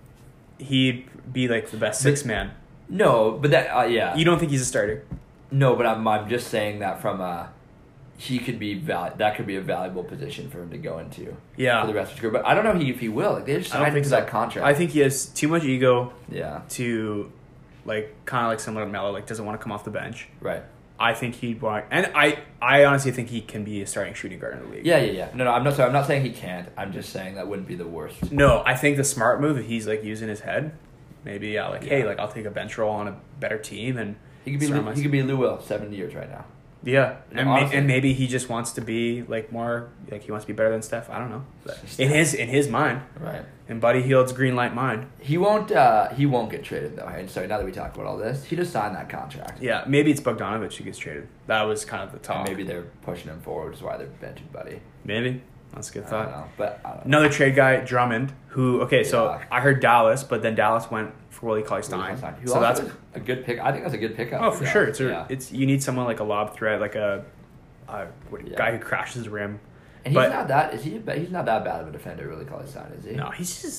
he'd be like the best six man? No, but that uh, yeah. You don't think he's a starter? No, but I'm I'm just saying that from uh he could be val- that could be a valuable position for him to go into Yeah. for the rest of his career. But I don't know he, if he will. Like they just I don't signed him think to so. that contract. I think he has too much ego yeah, to, like, kind of like similar to Melo, like doesn't want to come off the bench. right. I think he'd want, and I, I honestly think he can be a starting shooting guard in the league. Yeah, yeah, yeah. No, no, I'm not. Sorry, I'm not saying he can't. I'm just saying that wouldn't be the worst. No, I think the smart move, if he's like using his head, maybe yeah, like Yeah. hey, like I'll take a bench role on a better team and He could be surround Lou, he myself- could be Lou Will, seven years right now. yeah, No, and, ma- honestly. and maybe he just wants to be like more like he wants to be better than Steph. I don't know, but Steph. in his in his mind, Right. in Buddy Hield's green light mind, He won't. Uh, he won't get traded though. And sorry, now that we talked about all this, he just signed that contract. yeah, maybe it's Bogdanovich who gets traded. That was kind of the And talk. maybe they're pushing him forward, which is why they're benching Buddy. Maybe that's a good I thought. don't know, but I don't know. Another trade guy, Drummond, who okay, so Yeah. I heard Dallas, but then Dallas went for Willie Cauley Stein. Who So also that's is a good pick. I think that's a good pickup. oh for Dallas. sure. It's a, yeah. it's you need someone like a lob threat, like a, a what, Yeah. guy who crashes the rim. And he's but- not that. Is he? He's not that bad of a defender, really. Cauley Stein, is he? No, he's just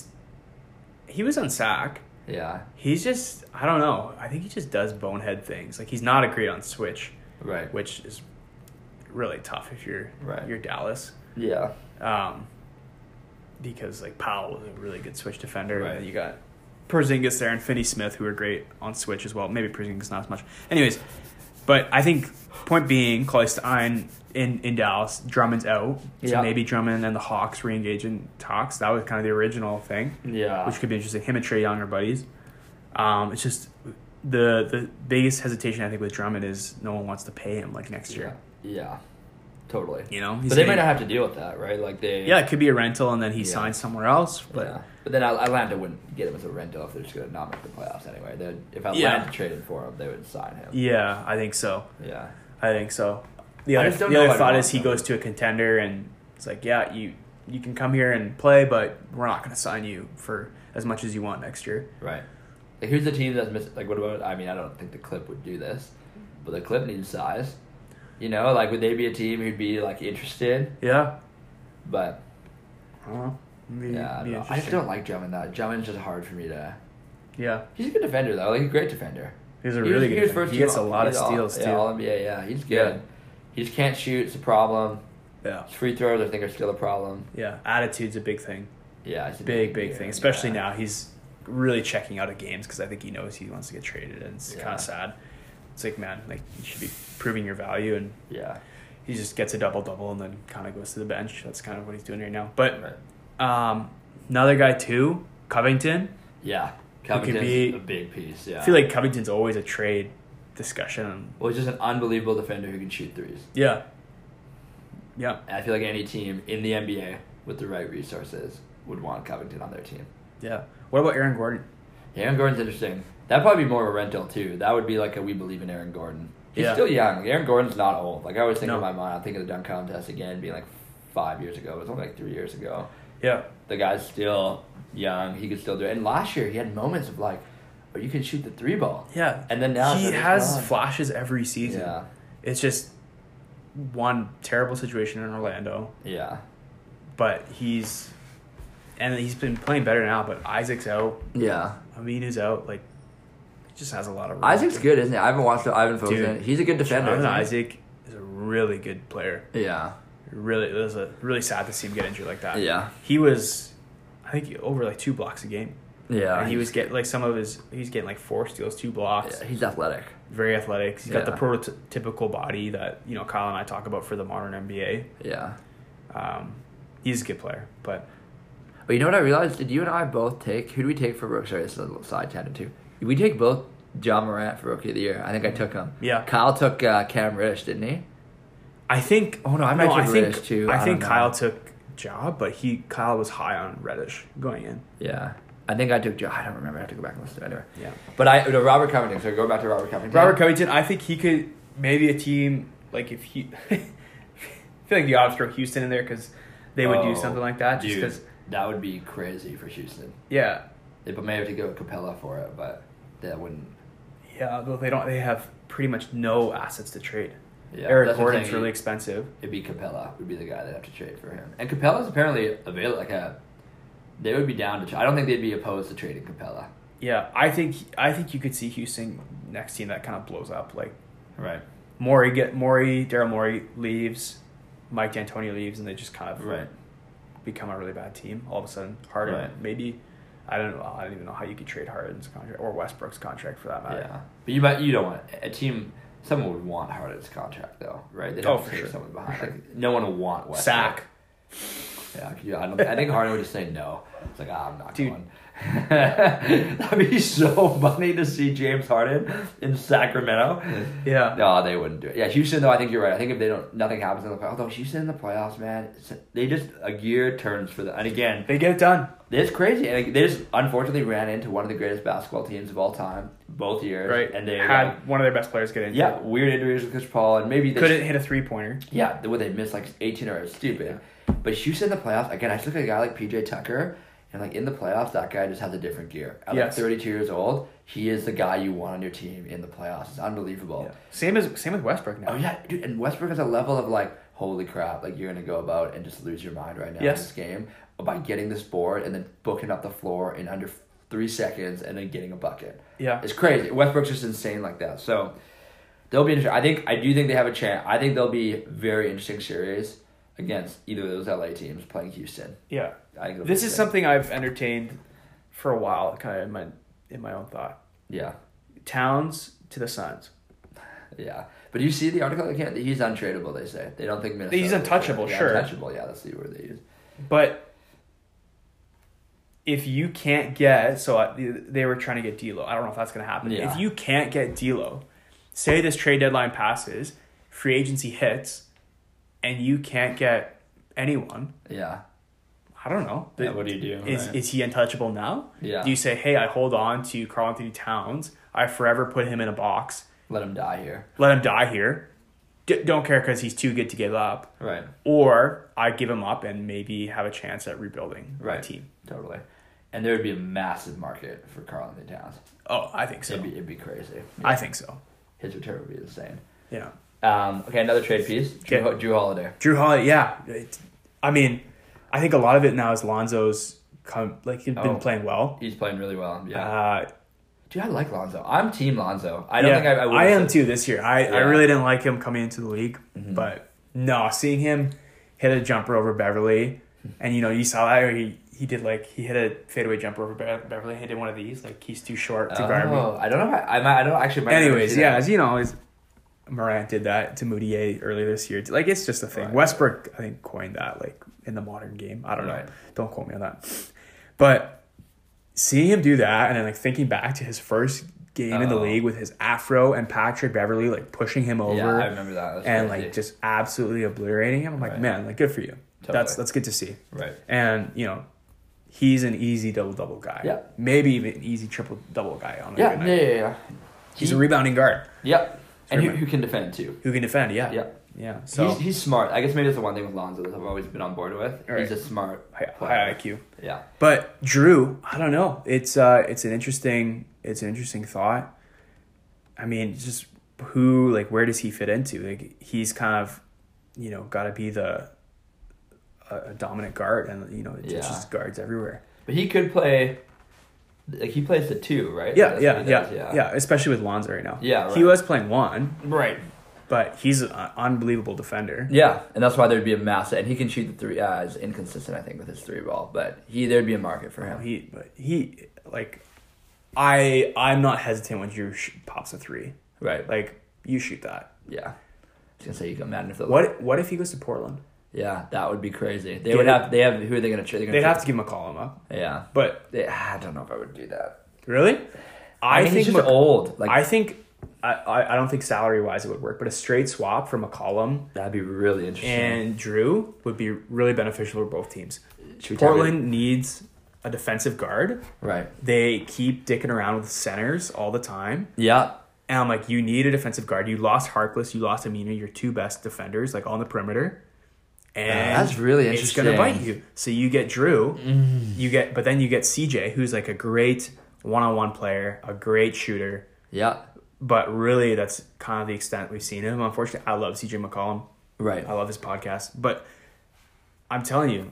he was on sack. Yeah. He's just I don't know. I think he just does bonehead things. Like he's not a great on switch, Right. which is really tough if you're Right. you're Dallas. Yeah. Um, because like Powell was a really good switch defender, Right. and you got Porzingis there and Finney Smith who are great on switch as well. Maybe Porzingis not as much. Anyways, but I think point being, Cauley Stein in in Dallas, Drummond's out, so Yeah. maybe Drummond and the Hawks re-engage in talks. That was kind of the original thing, Yeah. which could be interesting. Him and Trae Young are buddies. Um, it's just the the biggest hesitation I think with Drummond is no one wants to pay him like next Yeah. year. Yeah. Totally. You know, But He's they getting- might not have to deal with that, right? Like they. Yeah, it could be a rental, and then he Yeah. signs somewhere else. But yeah. But then Atlanta wouldn't get him as a rental if they're just going to not make the playoffs anyway. They'd, if Atlanta Yeah. traded for him, they would sign him. yeah, I think so. Yeah. I think so. The I other, just don't the know other if I thought want is he him. goes to a contender, and it's like, yeah, you you can come here and play, but we're not going to sign you for as much as you want next year. Right. Like, who's the team that's missing? Like, what about? I mean, I don't think the Clip would do this, but the Clip needs size. You know, like, would they be a team who'd be like interested? Yeah. But I don't know. Be- yeah, I, be don't know. I just interesting. don't like Drummond. That Drummond's just hard for me to. Yeah. He's a good defender though. Like, he's a great defender. He's a He really was- good he was defender. first He team gets a all- lot of he's all- steals, yeah, too. All N B A, yeah, he's good. Yeah. He just can't shoot. It's a problem. Yeah. His free throws, I think, are still a problem. Yeah. Attitude's a big thing. Yeah, it's a Big, big yeah, thing. Especially yeah. now. He's really checking out of games because I think he knows he wants to get traded, and it's Yeah. kind of sad. It's like, man, like you should be proving your value, and Yeah. he just gets a double double and then kind of goes to the bench. That's kind of what he's doing right now. But Right. um, another guy too, Covington. Yeah. Who could Covington's be- a big piece. Yeah. I feel like Covington's always a trade discussion. Well, he's just an unbelievable defender who can shoot threes. Yeah. Yeah. And I feel like any team in the N B A with the right resources would want Covington on their team. Yeah. What about Aaron Gordon? Aaron Gordon's interesting. That'd probably be more of a rental too. That would be like a we believe in Aaron Gordon. He's Yeah. still young. Like, Aaron Gordon's not old. Like I always think No. in my mind, I think of the dunk contest again being like five years ago. It was only like three years ago. Yeah. The guy's still young. He could still do it. And last year he had moments of like, oh, you can shoot the three ball. Yeah. And then now he it's like, has oh. flashes every season. Yeah. It's just one terrible situation in Orlando, Yeah. but he's and he's been playing better now. But Isaac's out. Yeah. Aminu's out. Like, he just has a lot of. Isaac's good, isn't he? I haven't watched Ivan Fosun. He's a good defender. Jonathan Isaac is a really good player. Yeah. Really, it was a, really sad to see him get injured like that. Yeah. He was, I think, over like two blocks a game. Yeah. And he was getting like some of his. He's getting like four steals, two blocks. Yeah, he's athletic. Very athletic. He's got the Yeah. prototypical body that you know Kyle and I talk about for the modern N B A. Yeah. Um, he's a good player, but But you know what I realized? Did you and I both take, who do we take for rookie? Sorry, this is a little side tangent too. We take both John Morant for rookie of the year. I think I took him. yeah, Kyle took uh, Cam Reddish, didn't he? I think. Oh no, I might no, take I think Reddish too. I, I think don't know. Kyle took Ja, but he Kyle was high on Reddish going in. Yeah. I think I took Joe. I don't remember. I have to go back and listen to it anyway. Yeah, But I, no, Robert Covington. So go back to Robert Covington. Robert Covington. I think he could maybe a team like if he. I feel like you ought to throw Houston in there because they would Oh, do something like that. Just Dude, because. that would be crazy for Houston. Yeah, They may have to go with Capella for it, but that wouldn't. yeah. Though they don't. They have pretty much no assets to trade. Yeah, Eric that's what I'm Gordon's saying. really expensive. It'd be Capella would be the guy they'd have to trade for him. And Capella's apparently available. Like a, they would be down to. Tra- I don't think they'd be opposed to trading Capella. Yeah, I think I think you could see Houston next team that kind of blows up. Like Right. Morey get Morey, Daryl Morey leaves, Mike D'Antoni leaves, and they just kind of Right. become a really bad team. All of a sudden, Harden Right. maybe. I don't know. I don't even know how you could trade Harden's contract or Westbrook's contract for that matter. Yeah, but you might. You don't want a team. Someone would want Harden's contract though, right? They'd have Oh, to for take sure. someone behind. Like, no one would want Westbrook. Sack. Yeah, yeah. I, don't, I think Harden would just say no. It's like, ah, I'm not Dude. going. That'd be so funny to see James Harden in Sacramento. Yeah. No, they wouldn't do it. Yeah, Houston though. I think you're right. I think if they don't, nothing happens in the playoffs. Although Houston in the playoffs, man, it's, they just a gear turns for them. And again, They get it done. it's crazy. And they just unfortunately ran into one of the greatest basketball teams of all time both years. Right. And they had like, one of their best players get injured. yeah, weird injuries with Chris Paul, and maybe they Couldn't hit a three pointer. yeah, the way they missed like eighteen or stupid. But Houston in the playoffs, again, I just look at a guy like P J Tucker, and like in the playoffs, that guy just has a different gear. At like Yes. thirty-two years old, he is the guy you want on your team in the playoffs. It's unbelievable. Yeah. Same as same with Westbrook now. Oh yeah, dude, and Westbrook has a level of like, holy crap, like you're gonna go about and just lose your mind right now Yes. in this game by getting this board and then booking up the floor in under three seconds and then getting a bucket. Yeah. It's crazy. Westbrook's just insane like that. So they'll be interesting. I think I do think they have a chance. I think they'll be very interesting series against either of those L A teams playing Houston. Yeah. I think it'll be This is interesting. something I've entertained for a while, kind of in my in my own thought. Yeah, Towns to the Suns. yeah. But you see the article? They can't, he's untradeable. They say they don't think Minnesota. He's untouchable, yeah, sure. Untouchable. Yeah, that's the word they use. But if you can't get, so I, they were trying to get D'Lo. I don't know if that's going to happen. Yeah. If you can't get D'Lo, say this trade deadline passes, free agency hits, and you can't get anyone. Yeah. I don't know. Yeah, what do you do? Is Right. is he untouchable now? Yeah. Do you say, hey, I hold on to Karl Anthony Towns. I forever put him in a box. Let him die here. Let him die here. D- don't care because he's too good to give up. Right. Or I give him up and maybe have a chance at rebuilding my Right. team. Totally. And there would be a massive market for Karl Anthony Towns. Oh, I think so. It'd be it'd be crazy. I think so. His return would be insane. Yeah. Um, okay, another trade piece. Drew, Okay. Drew Holiday. Drew Holiday, yeah. It- I mean, I think a lot of it now is Lonzo's come like he's been Oh. playing well. He's playing really well. Yeah. Uh, Dude, I like Lonzo. I'm team Lonzo. I don't yeah, think I, I would. I am too this year. I, I Yeah. Mm-hmm. really didn't like him coming into the league, but no, seeing him hit a jumper over Beverly, and you know you saw that or he he did like he hit a fadeaway jumper over Be- Beverly. He did one of these like he's too short to guard me. Oh, I don't know. If I, I might. I don't actually. might never Anyways, see yeah, that. as you know, as Morant did that to Moutier earlier this year. Like it's just a thing. Right. Westbrook, I think, coined that like in the modern game. I don't Right. know. Don't quote me on that. But seeing him do that, and then like thinking back to his first game in the Oh. league with his afro and Patrick Beverly like pushing him over, Yeah, I remember that. That's and crazy. like just absolutely obliterating him. I'm like, Right. man, like good for you. Totally. That's that's good to see. Right. And you know, he's an easy double double guy. Yeah. Maybe even an easy triple double guy on a Yeah, good night. yeah, yeah, yeah. He's He- a rebounding guard Yep. And who, Sure. who can defend too. who can defend. Yeah. Yeah. Yeah. So he's, he's smart. I guess maybe that's the one thing with Lonzo that I've always been on board with. Right. He's a smart high, player. high I Q. Yeah. But Drew, I don't know. It's uh, it's an interesting, it's an interesting thought. I mean, just who, like, where does he fit into? Like, he's kind of, you know, got to be the a, a dominant guard, and you know it's Yeah. just guards everywhere. But he could play. Like he plays the two, right? Yeah, That's yeah, what he yeah, does, yeah, yeah, Especially with Lonzo right now. Yeah, he right. was playing one, Right. but he's an unbelievable defender. Yeah, and that's why there'd be a massive, and he can shoot the three. Uh, is inconsistent, I think, with his three ball, but he there'd be a market for him. He, but he like, I I'm not hesitant when Drew sh- pops a three. Right. Like you shoot that. Yeah. I was gonna say you can imagine if the What what if he goes to Portland? Yeah, that would be crazy. They Get would it. have. They have. Who are they gonna trade? They're They'd gonna have to give McCollum up. Yeah, But they, I don't know if I would do that. really, I, mean, think he's just Mc- old. Like I think I, I I don't think salary wise it would work, but a straight swap for McCollum that'd be really interesting. and Drew would be really beneficial for both teams. Should we tell Portland needs a defensive guard. you- right? They keep dicking around with centers all the time. Yeah, And I'm like, you need a defensive guard. You lost Harkless, you lost Amina, your two best defenders, like on the perimeter. And Yeah, that's really It's gonna interesting. bite you. So you get Drew, you get, but then you get C J, who's like a great one-on-one player, a great shooter. yeah, But really, that's kind of the extent we've seen him. Unfortunately, I love C J McCollum. right. I love his podcast. But I'm telling you,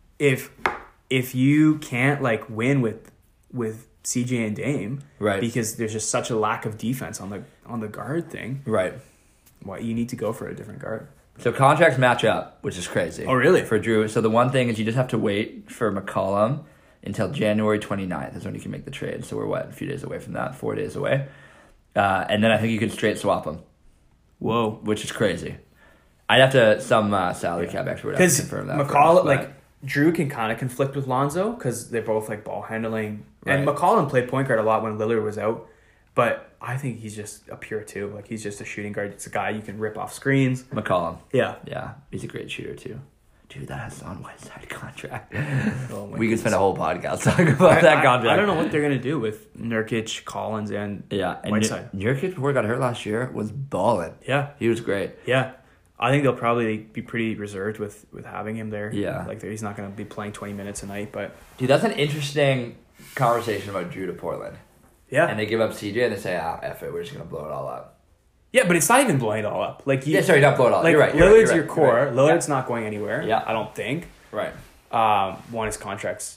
if if you can't like win with with C J and Dame, Right. because there's just such a lack of defense on the on the guard thing, Right. why you need to go for a different guard. So contracts match up, which is crazy. Oh, really? For Drew. So the one thing is you just have to wait for McCollum until January twenty-ninth is when you can make the trade. So we're, what, a few days away from that? Four days away. Uh, and then I think you can straight swap him, Whoa. which is crazy. I'd have to, some uh, salary cap expert would have to Because confirm that. for us, McCollum, but- like, Drew can kind of conflict with Lonzo because they're both, like, ball handling. And Right. McCollum played point guard a lot when Lillard was out. But I think he's just a pure two. Like, he's just a shooting guard. It's a guy you can rip off screens. McCollum. Yeah. Yeah, he's a great shooter too. Dude, that Hassan Whiteside contract. Oh my we could spend goodness. a whole podcast talking about that I, contract. I don't know what they're going to do with Nurkic, Collins, and Yeah, and Whiteside. Nurkic before he got hurt last year was balling. Yeah. He was great. Yeah. I think they'll probably be pretty reserved with, with having him there. Yeah. Like, he's not going to be playing twenty minutes a night, but Dude, that's an interesting conversation about Drew to Portland. yeah. And they give up C J and they say, ah, F it, we're just going to blow it all up. yeah, but it's not even blowing it all up. Like, you, Yeah, sorry, not blow it all up. like You're right. You're Lillard's right, your you're core. right. Lillard's not going anywhere. Yeah. I don't think. Right. Um, one, his contract's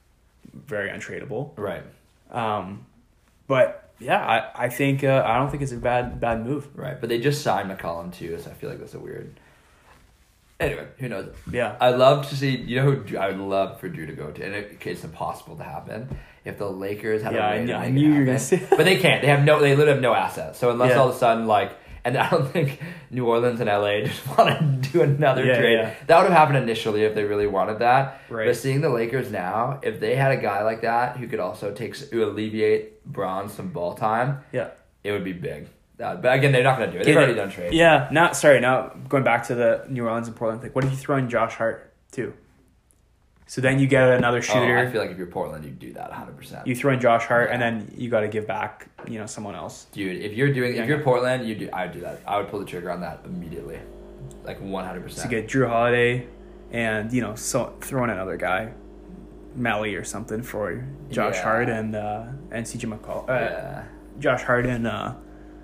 very untradeable. Right. Um, but yeah, I, I think uh, I don't think it's a bad bad move. Right. But they just signed McCollum too, so I feel like that's a weird. Anyway, who knows? Yeah. I'd love to see, you know who Drew- I would love for Drew to go to, and it, it's impossible to happen, if the Lakers had Yeah, a I way knew- to I make knew it you were gonna happen. say- But they can't. They have no, they literally have no assets. So unless Yeah. all of a sudden, like, and I don't think New Orleans and L A just want to do another Yeah, trade. yeah. That would have happened initially if they really wanted that. Right. But seeing the Lakers now, if they had a guy like that who could also take, who alleviate Braun some ball time, Yeah. it would be big. Uh, but again, they're not going to do it. They've already done trades. Yeah. Now, sorry. Now going back to the New Orleans and Portland thing. What if you throw in Josh Hart too? So then you get another shooter. Oh, I feel like if you're Portland, you'd do that one hundred percent. You throw in Josh Hart, Yeah. and then you got to give back, you know, someone else. Dude, if you're doing, Yeah. if you're Portland, you do. I would do that. I would pull the trigger on that immediately, like one hundred To percent. get Drew Holiday, and you know, so throw in another guy, Melly or something for Josh Yeah. Hart and uh, and C J McCall. Uh, Yeah, Josh Hart and uh,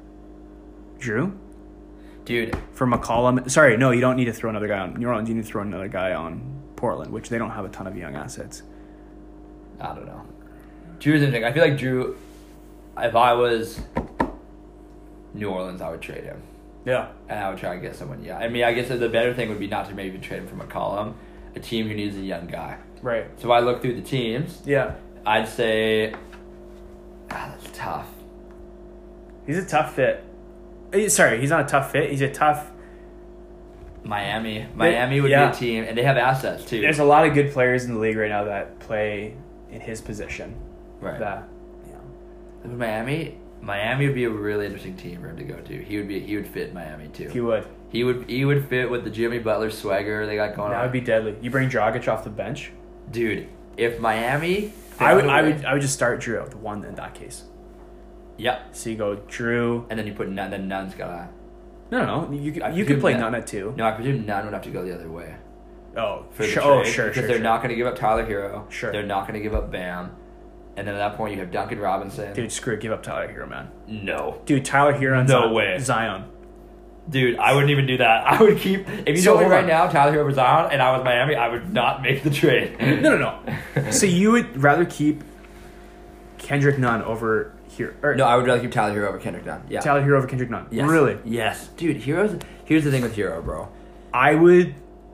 Drew dude. for McCollum. Sorry, no, you don't need to throw another guy on New Orleans. You need to throw another guy on Portland, which they don't have a ton of young assets. I don't know. Drew's interesting. I feel like Drew. If I was New Orleans, I would trade him, Yeah. and I would try and get someone. Yeah, I mean, I guess the better thing would be not to maybe trade him for McCollum, a team who needs a young guy. Right. So I look through the teams. Yeah. I'd say, ah, that's tough. He's a tough fit. Eh, Sorry, he's not a tough fit. He's a tough. Miami, Miami would yeah. be a team, and they have assets too. There's a lot of good players in the league right now that play in his position. Right. That, you know, With Miami, Miami would be a really interesting team for him to go to. He would be he would fit Miami too. he would. He would he would fit with the Jimmy Butler swagger they got going That on. would be deadly. You bring Dragic off the bench. Dude, if Miami, I would. found a I way- would. I would just start Drew at the one in that case. Yeah, So you go Drew. and then you put Nunn. Then Nunn's gotta. No, no, no. You could. I You could presume play that- none at two. No, I presume Nunn would have to go the other way Oh, for the sure. trade Oh, sure. because Sure. they're sure. not going to give up Tyler Hero. Sure. They're not going to give up Bam, and then at that point you have Duncan Robinson. Dude, screw it. Give up Tyler Hero, man. No, Dude, Tyler Hero and No Zion. way. Zion. Dude, I wouldn't even do that. I would keep... If you So, told me hold right on. now, Tyler Hero was on, and I was Miami, I would not make the trade. No, no, no. So you would rather keep Kendrick Nunn over here? Or No, I would rather keep Tyler Hero over Kendrick Nunn. Yeah. Tyler Hero over Kendrick Nunn? Yes. Really? Yes. Dude, Hero's... Here's the thing with Hero, bro. I would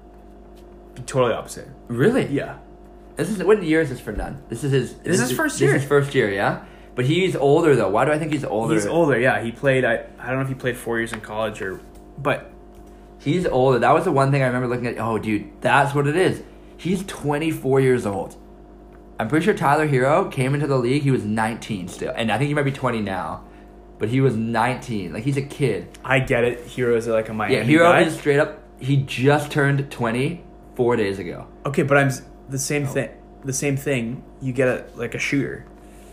be totally opposite. Really? Yeah. This is... What year is this for Nunn? This is his... This is his first This year. is his first year, yeah? But he's older, though. Why do I think he's older? He's older, yeah. He played, I, I don't know if he played four years in college or... But... He's older. That was the one thing I remember looking at. Oh, dude, that's what it is. He's twenty-four years old. I'm pretty sure Tyler Hero came into the league. He was nineteen still. And I think he might be twenty now. But he was nineteen. Like, he's a kid. I get it. Hero's like a Miami Yeah, Hero guy. is straight up. He just turned twenty four days ago. Okay, but I'm s- the same thing. The same thing. You get a, like a shooter.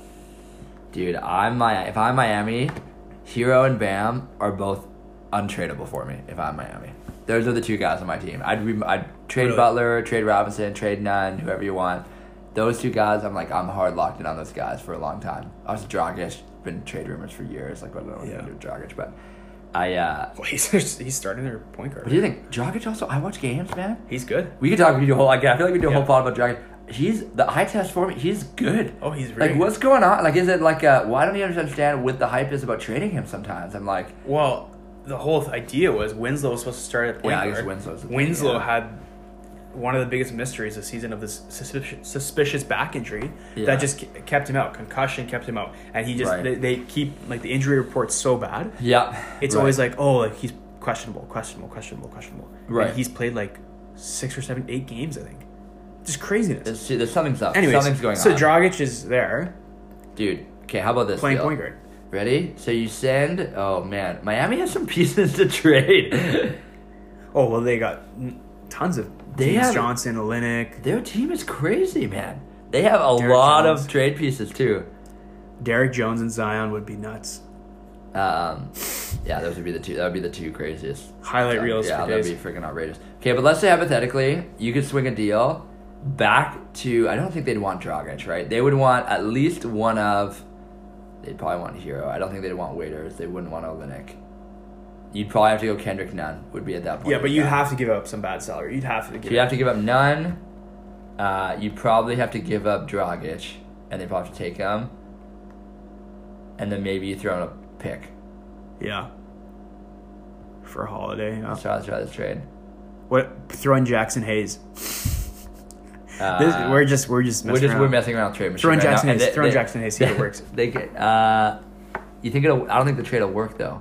Dude, I'm my if I'm Miami, Hero and Bam are both untradeable for me if I'm Miami. Those are the two guys on my team. I'd re- I'd trade Really? Butler, trade Robinson, trade Nunn, whoever you want. Those two guys, I'm like I'm hard locked in on those guys for a long time. Also, Dragic, been trade rumors for years. Like I don't know what Yeah. to do with Dragic, but I. uh Well, he's, he's starting their point guard. What do you think? Dragic also. I watch games, man. He's good. We could talk. We could do a whole. Like, I feel like we do a Yeah. whole pod about Dragic. He's the eye test for me. He's good. Oh, he's really Like, what's going on? Like, is it like uh why don't you understand what the hype is about trading him? Sometimes I'm like, Well, the whole idea was Winslow was supposed to start at point Yeah, I guard. guess Winslow's the thing, Winslow yeah. had one of the biggest mysteries this season of this suspicious, suspicious back injury Yeah. that just ke- kept him out. Concussion kept him out, and he just Right. they, they keep like the injury reports so bad. yeah, It's right. always like, oh, like he's questionable, questionable, questionable, questionable. Right. And he's played like six or seven, eight games, I think. Just craziness. There's, there's something's up. Anyways, Something's going so on. Dragic is there Dude, okay, how about this? playing deal? point guard. Ready? So you send. Oh man, Miami has some pieces to trade. Oh well, they got n- tons of They James have- Johnson, Olynyk, Their team is crazy, man. They have a Derrick lot Jones. of trade pieces too. Derek Jones, and Zion would be nuts. Um, yeah, those would be the two. That would be the two craziest. Highlight Um, reels Yeah, for that'd days. be freaking outrageous. Okay, but let's say hypothetically, you could swing a deal back to. I don't think they'd want Dragic, right? They would want at least one of. They'd probably want Hero. I don't think they'd want Waiters. They wouldn't want Olynyk. You'd probably have to go Kendrick Nunn. Would be at that point. Yeah, but you'd Yeah. have to give up some bad salary. You'd have to give. So you have to give up Nunn. Uh, you probably have to give up Dragic, and they probably have to take him. And then maybe you throw in a pick. Yeah. For a holiday. Yeah. Let's try, let's try this trade. What? Throw in Jackson Hayes. Uh, This, we're just we're just we're messing just around. we're messing around with trade machine. Throw in right now, Jackson and Hayes. they- Throw in they- Jackson Hayes. See if it works. They get. Uh, you think it'll? I don't think the trade will work though.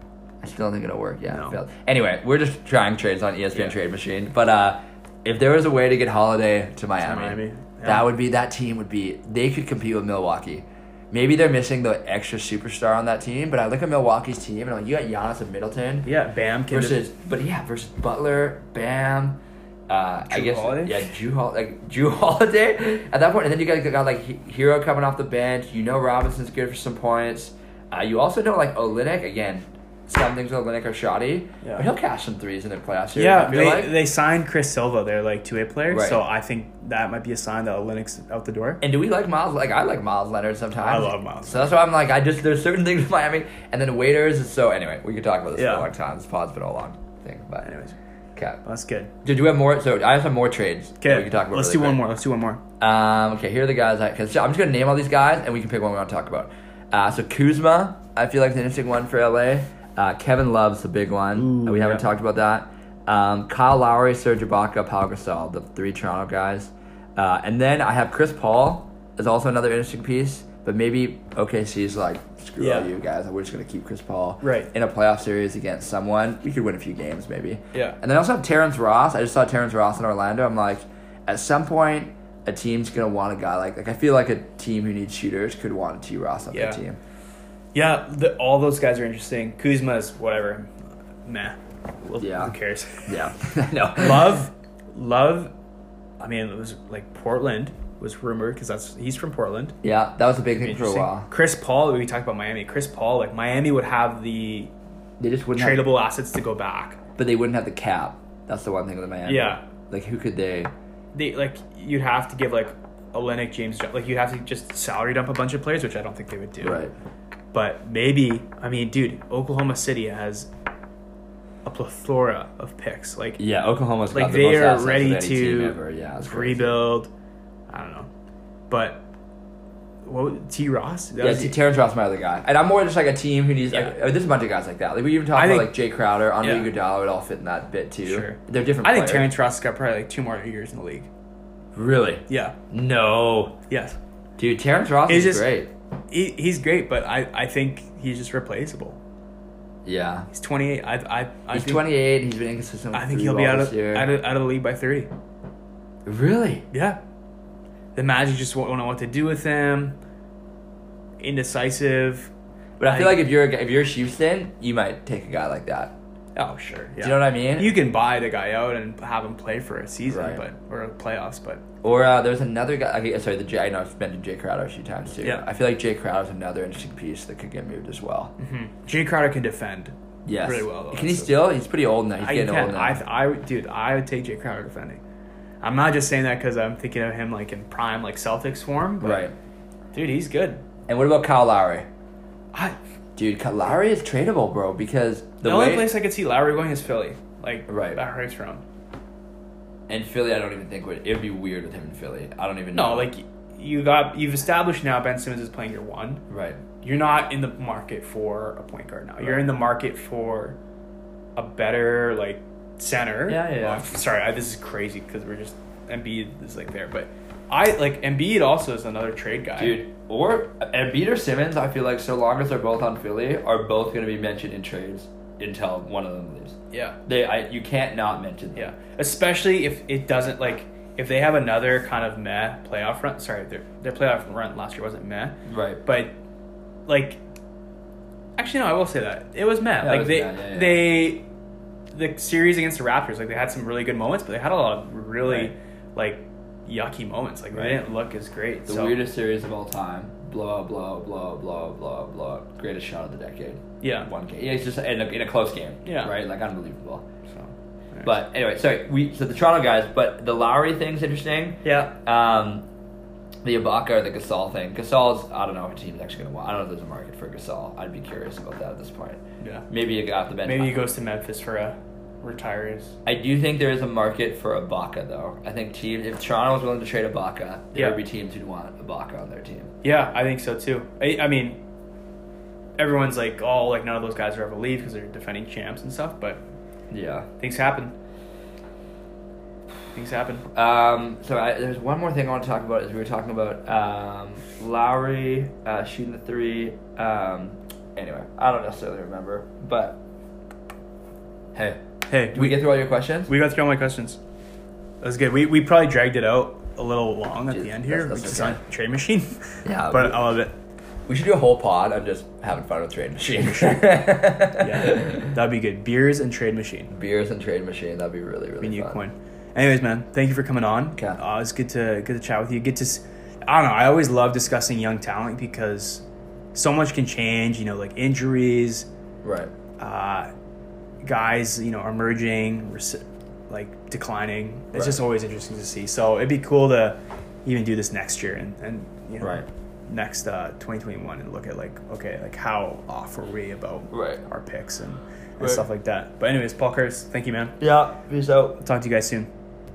I still don't think it'll work. Yeah. No. It failed. Anyway, we're just trying trades on E S P N Yeah. Trade Machine. But uh, if there was a way to get Holiday to Miami, Miami, yeah. that would be that team would be. They could compete with Milwaukee. Maybe they're missing the extra superstar on that team, but I look at Milwaukee's team and I'm like, you got Giannis and Middleton Yeah, Bam can versus, but yeah, versus Butler, Bam. Uh, I Drew guess Holiday? yeah, Drew Hol- like Drew Holiday at that point, and then you got, got like He- Hero coming off the bench. You know Robinson's good for some points. Uh, you also know like Olynyk again. Some things with Olynyk are shoddy, Yeah. but he'll cash some threes in the playoffs. Series, Yeah, I feel they, like. they signed Chris Silva, their like two A player. Right. So I think that might be a sign that Olynyk's out the door. And do we like Miles? Like I like Miles Leonard sometimes. I love Miles So that's why I'm like I just there's certain things with Miami, and then Waiters. is So anyway, we could talk about this Yeah. for a long time. This pod's been a long thing, but Anyways, okay. that's good. Did we have more? So I have some more trades. that Okay, we can talk about. let's really do one quick. more. Let's do one more. Um, okay, here are the guys. Because I'm just gonna name all these guys, and we can pick one we want to talk about. Uh, so Kuzma, I feel like it's an interesting one for L A. Uh, Kevin Love's the big one. Ooh, we haven't yeah. talked about that. Um, Kyle Lowry, Serge Ibaka, Pau Gasol, the three Toronto guys. Uh, and then I have Chris Paul is also another interesting piece. But maybe O K C's like, screw Yeah. all you guys. We're just gonna keep Chris Paul Right. in a playoff series against someone. We could win a few games maybe. Yeah. And then I also have Terrence Ross. I just saw Terrence Ross in Orlando. I'm like, at some point, a team's gonna want a guy like like I feel like a team who needs shooters could want a T Ross on Yeah. their team. Yeah, the, all those guys are interesting. Kuzma's whatever. Meh. Well, Yeah. Who cares? Yeah, no. Love, Love. I mean, it was like Portland was rumored because that's he's from Portland. Yeah, that was a big thing for a Interesting. while. Chris Paul. We talked about Miami. Chris Paul. Like Miami would have the They just wouldn't have, tradable assets to go back. but they wouldn't have the cap. That's the one thing with Miami. Yeah. Like who could they? They like you'd have to give like Olynyk, James. Jo- Like you'd have to just salary dump a bunch of players, which I don't think they would do. Right. But maybe I mean, dude, Oklahoma City has a plethora of picks. Like Yeah, Oklahoma's like got the they most are assets ready of any team to ever. Yeah, it's crazy. rebuild. I don't know, but what T Ross? That Yeah, was T- the- Terrence Ross, my other guy, and I'm more just like a team who needs. Yeah. Like, uh, there's a bunch of guys like that. Like we even talk I about think- like Jay Crowder, Andre Yeah. Iguodala would all fit in that bit too. Sure. They're different. I think players. Terrence Ross has got probably like two more years in the league. Really? Yeah. No, Yes. dude, Terrence Ross He's is just- great. He, he's great, but I, I think he's just replaceable. Yeah, He's twenty-eight. I I, I he's think, twenty-eight. He's been inconsistent. With I think three he'll be ball out this of, year. out of out of the league by thirty. Really? Yeah. The Magic just won't know what to do with him. Indecisive. But I feel I- like if you're a, guy- if you're Houston, you might take a guy like that. Oh sure. Yeah. Do you know what I mean? You can buy the guy out and have him play for a season, Right. but or playoffs, but Or uh, there's another guy. Okay, sorry, the J, I know I've mentioned Jay Crowder a few times too. Yeah. I feel like Jay Crowder's another interesting piece that could get moved as well. Jay Crowder can defend. Yes. Really well, though, Can he so- still? He's pretty old now. He's I getting can. old now. I, I, would- dude, I would take Jay Crowder defending. I'm not just saying that because I'm thinking of him like in prime, like Celtics form. But right. dude, he's good. And what about Kyle Lowry? I, Dude, Kyle Lowry is tradable, bro, because the, the, only way place I could see Lowry going is Philly. Like Right. that hurts for him. and Philly, I don't even think would. It would be weird with him in Philly. I don't even No, know. like you got you've established now. Ben Simmons is playing your one. right. You're not in the market for a point guard now. You're Right. in the market for a better like center. Yeah, yeah, yeah. Well, sorry, I, this is crazy because we're just Embiid is like there, but I like Embiid also is another trade guy. Dude, or Embiid or Simmons, I feel like so long as they're both on Philly, are both going to be mentioned in trades until one of them leaves. Yeah, They, I, you can't not mention them. yeah. Especially if it doesn't like if they have another kind of meh playoff run. Sorry, their their playoff run last year wasn't meh, Right. but like actually no, I will say that it was meh. Yeah, it like was they meh, yeah, yeah. they the series against the Raptors, like they had some really good moments, but they had a lot of really Right. like yucky moments. Like Right. they didn't look as great. The so, weirdest series of all time. Blowout, blowout, blowout, blowout, blowout, blowout. Greatest shot of the decade. Yeah. One game. Yeah, it's just in a, in a close game. Yeah. Right? Like, unbelievable. So, anyways. But anyway, sorry. We, so the Toronto guys, but the Lowry thing's interesting. yeah, Um, the Ibaka or the Gasol thing. Gasol's, I don't know if a team's actually going to want. I don't know if there's a market for Gasol. I'd be curious about that at this point. yeah. Maybe a guy off the bench. Maybe he goes to Memphis for a retirees. I do think there is a market for Ibaka, though. I think teams, if Toronto was willing to trade Ibaka, there Yeah. would be teams who'd want Ibaka on their team. Yeah, I think so too. I, I mean, everyone's like, oh, like none of those guys are ever leave because they're defending champs and stuff, but Yeah. things happen. Things happen. Um, so I, there's one more thing I want to talk about. Is we were talking about um, Lowry uh, shooting the three. Um, anyway, I don't necessarily remember, but hey, Hey, did we get through all your questions? We got through all my questions. That was good. We we probably dragged it out a little long at Dude, the end here, that's- which that's is okay. on Trade Machine. Yeah, but we- I love it. We should do a whole pod on just having fun with Trade Machine. Yeah, that'd be good. Beers and Trade Machine. Beers and Trade Machine. That'd be really really Be new fun. coin. Anyways, man, thank you for coming on. Okay. Uh, it's good to good to chat with you. Get to, s- I don't know. I always love discussing young talent because so much can change. You know, like injuries, Right. uh, guys, you know, emerging, rec- like declining. It's Right. just always interesting to see. So it'd be cool to even do this next year and, and you know, Right. next uh, twenty twenty-one and look at like, okay, like how off were we about Right. our picks and, and Right. stuff like that. But anyways, Paul Kurtz, thank you, man. Yeah. Peace out. I'll talk to you guys soon.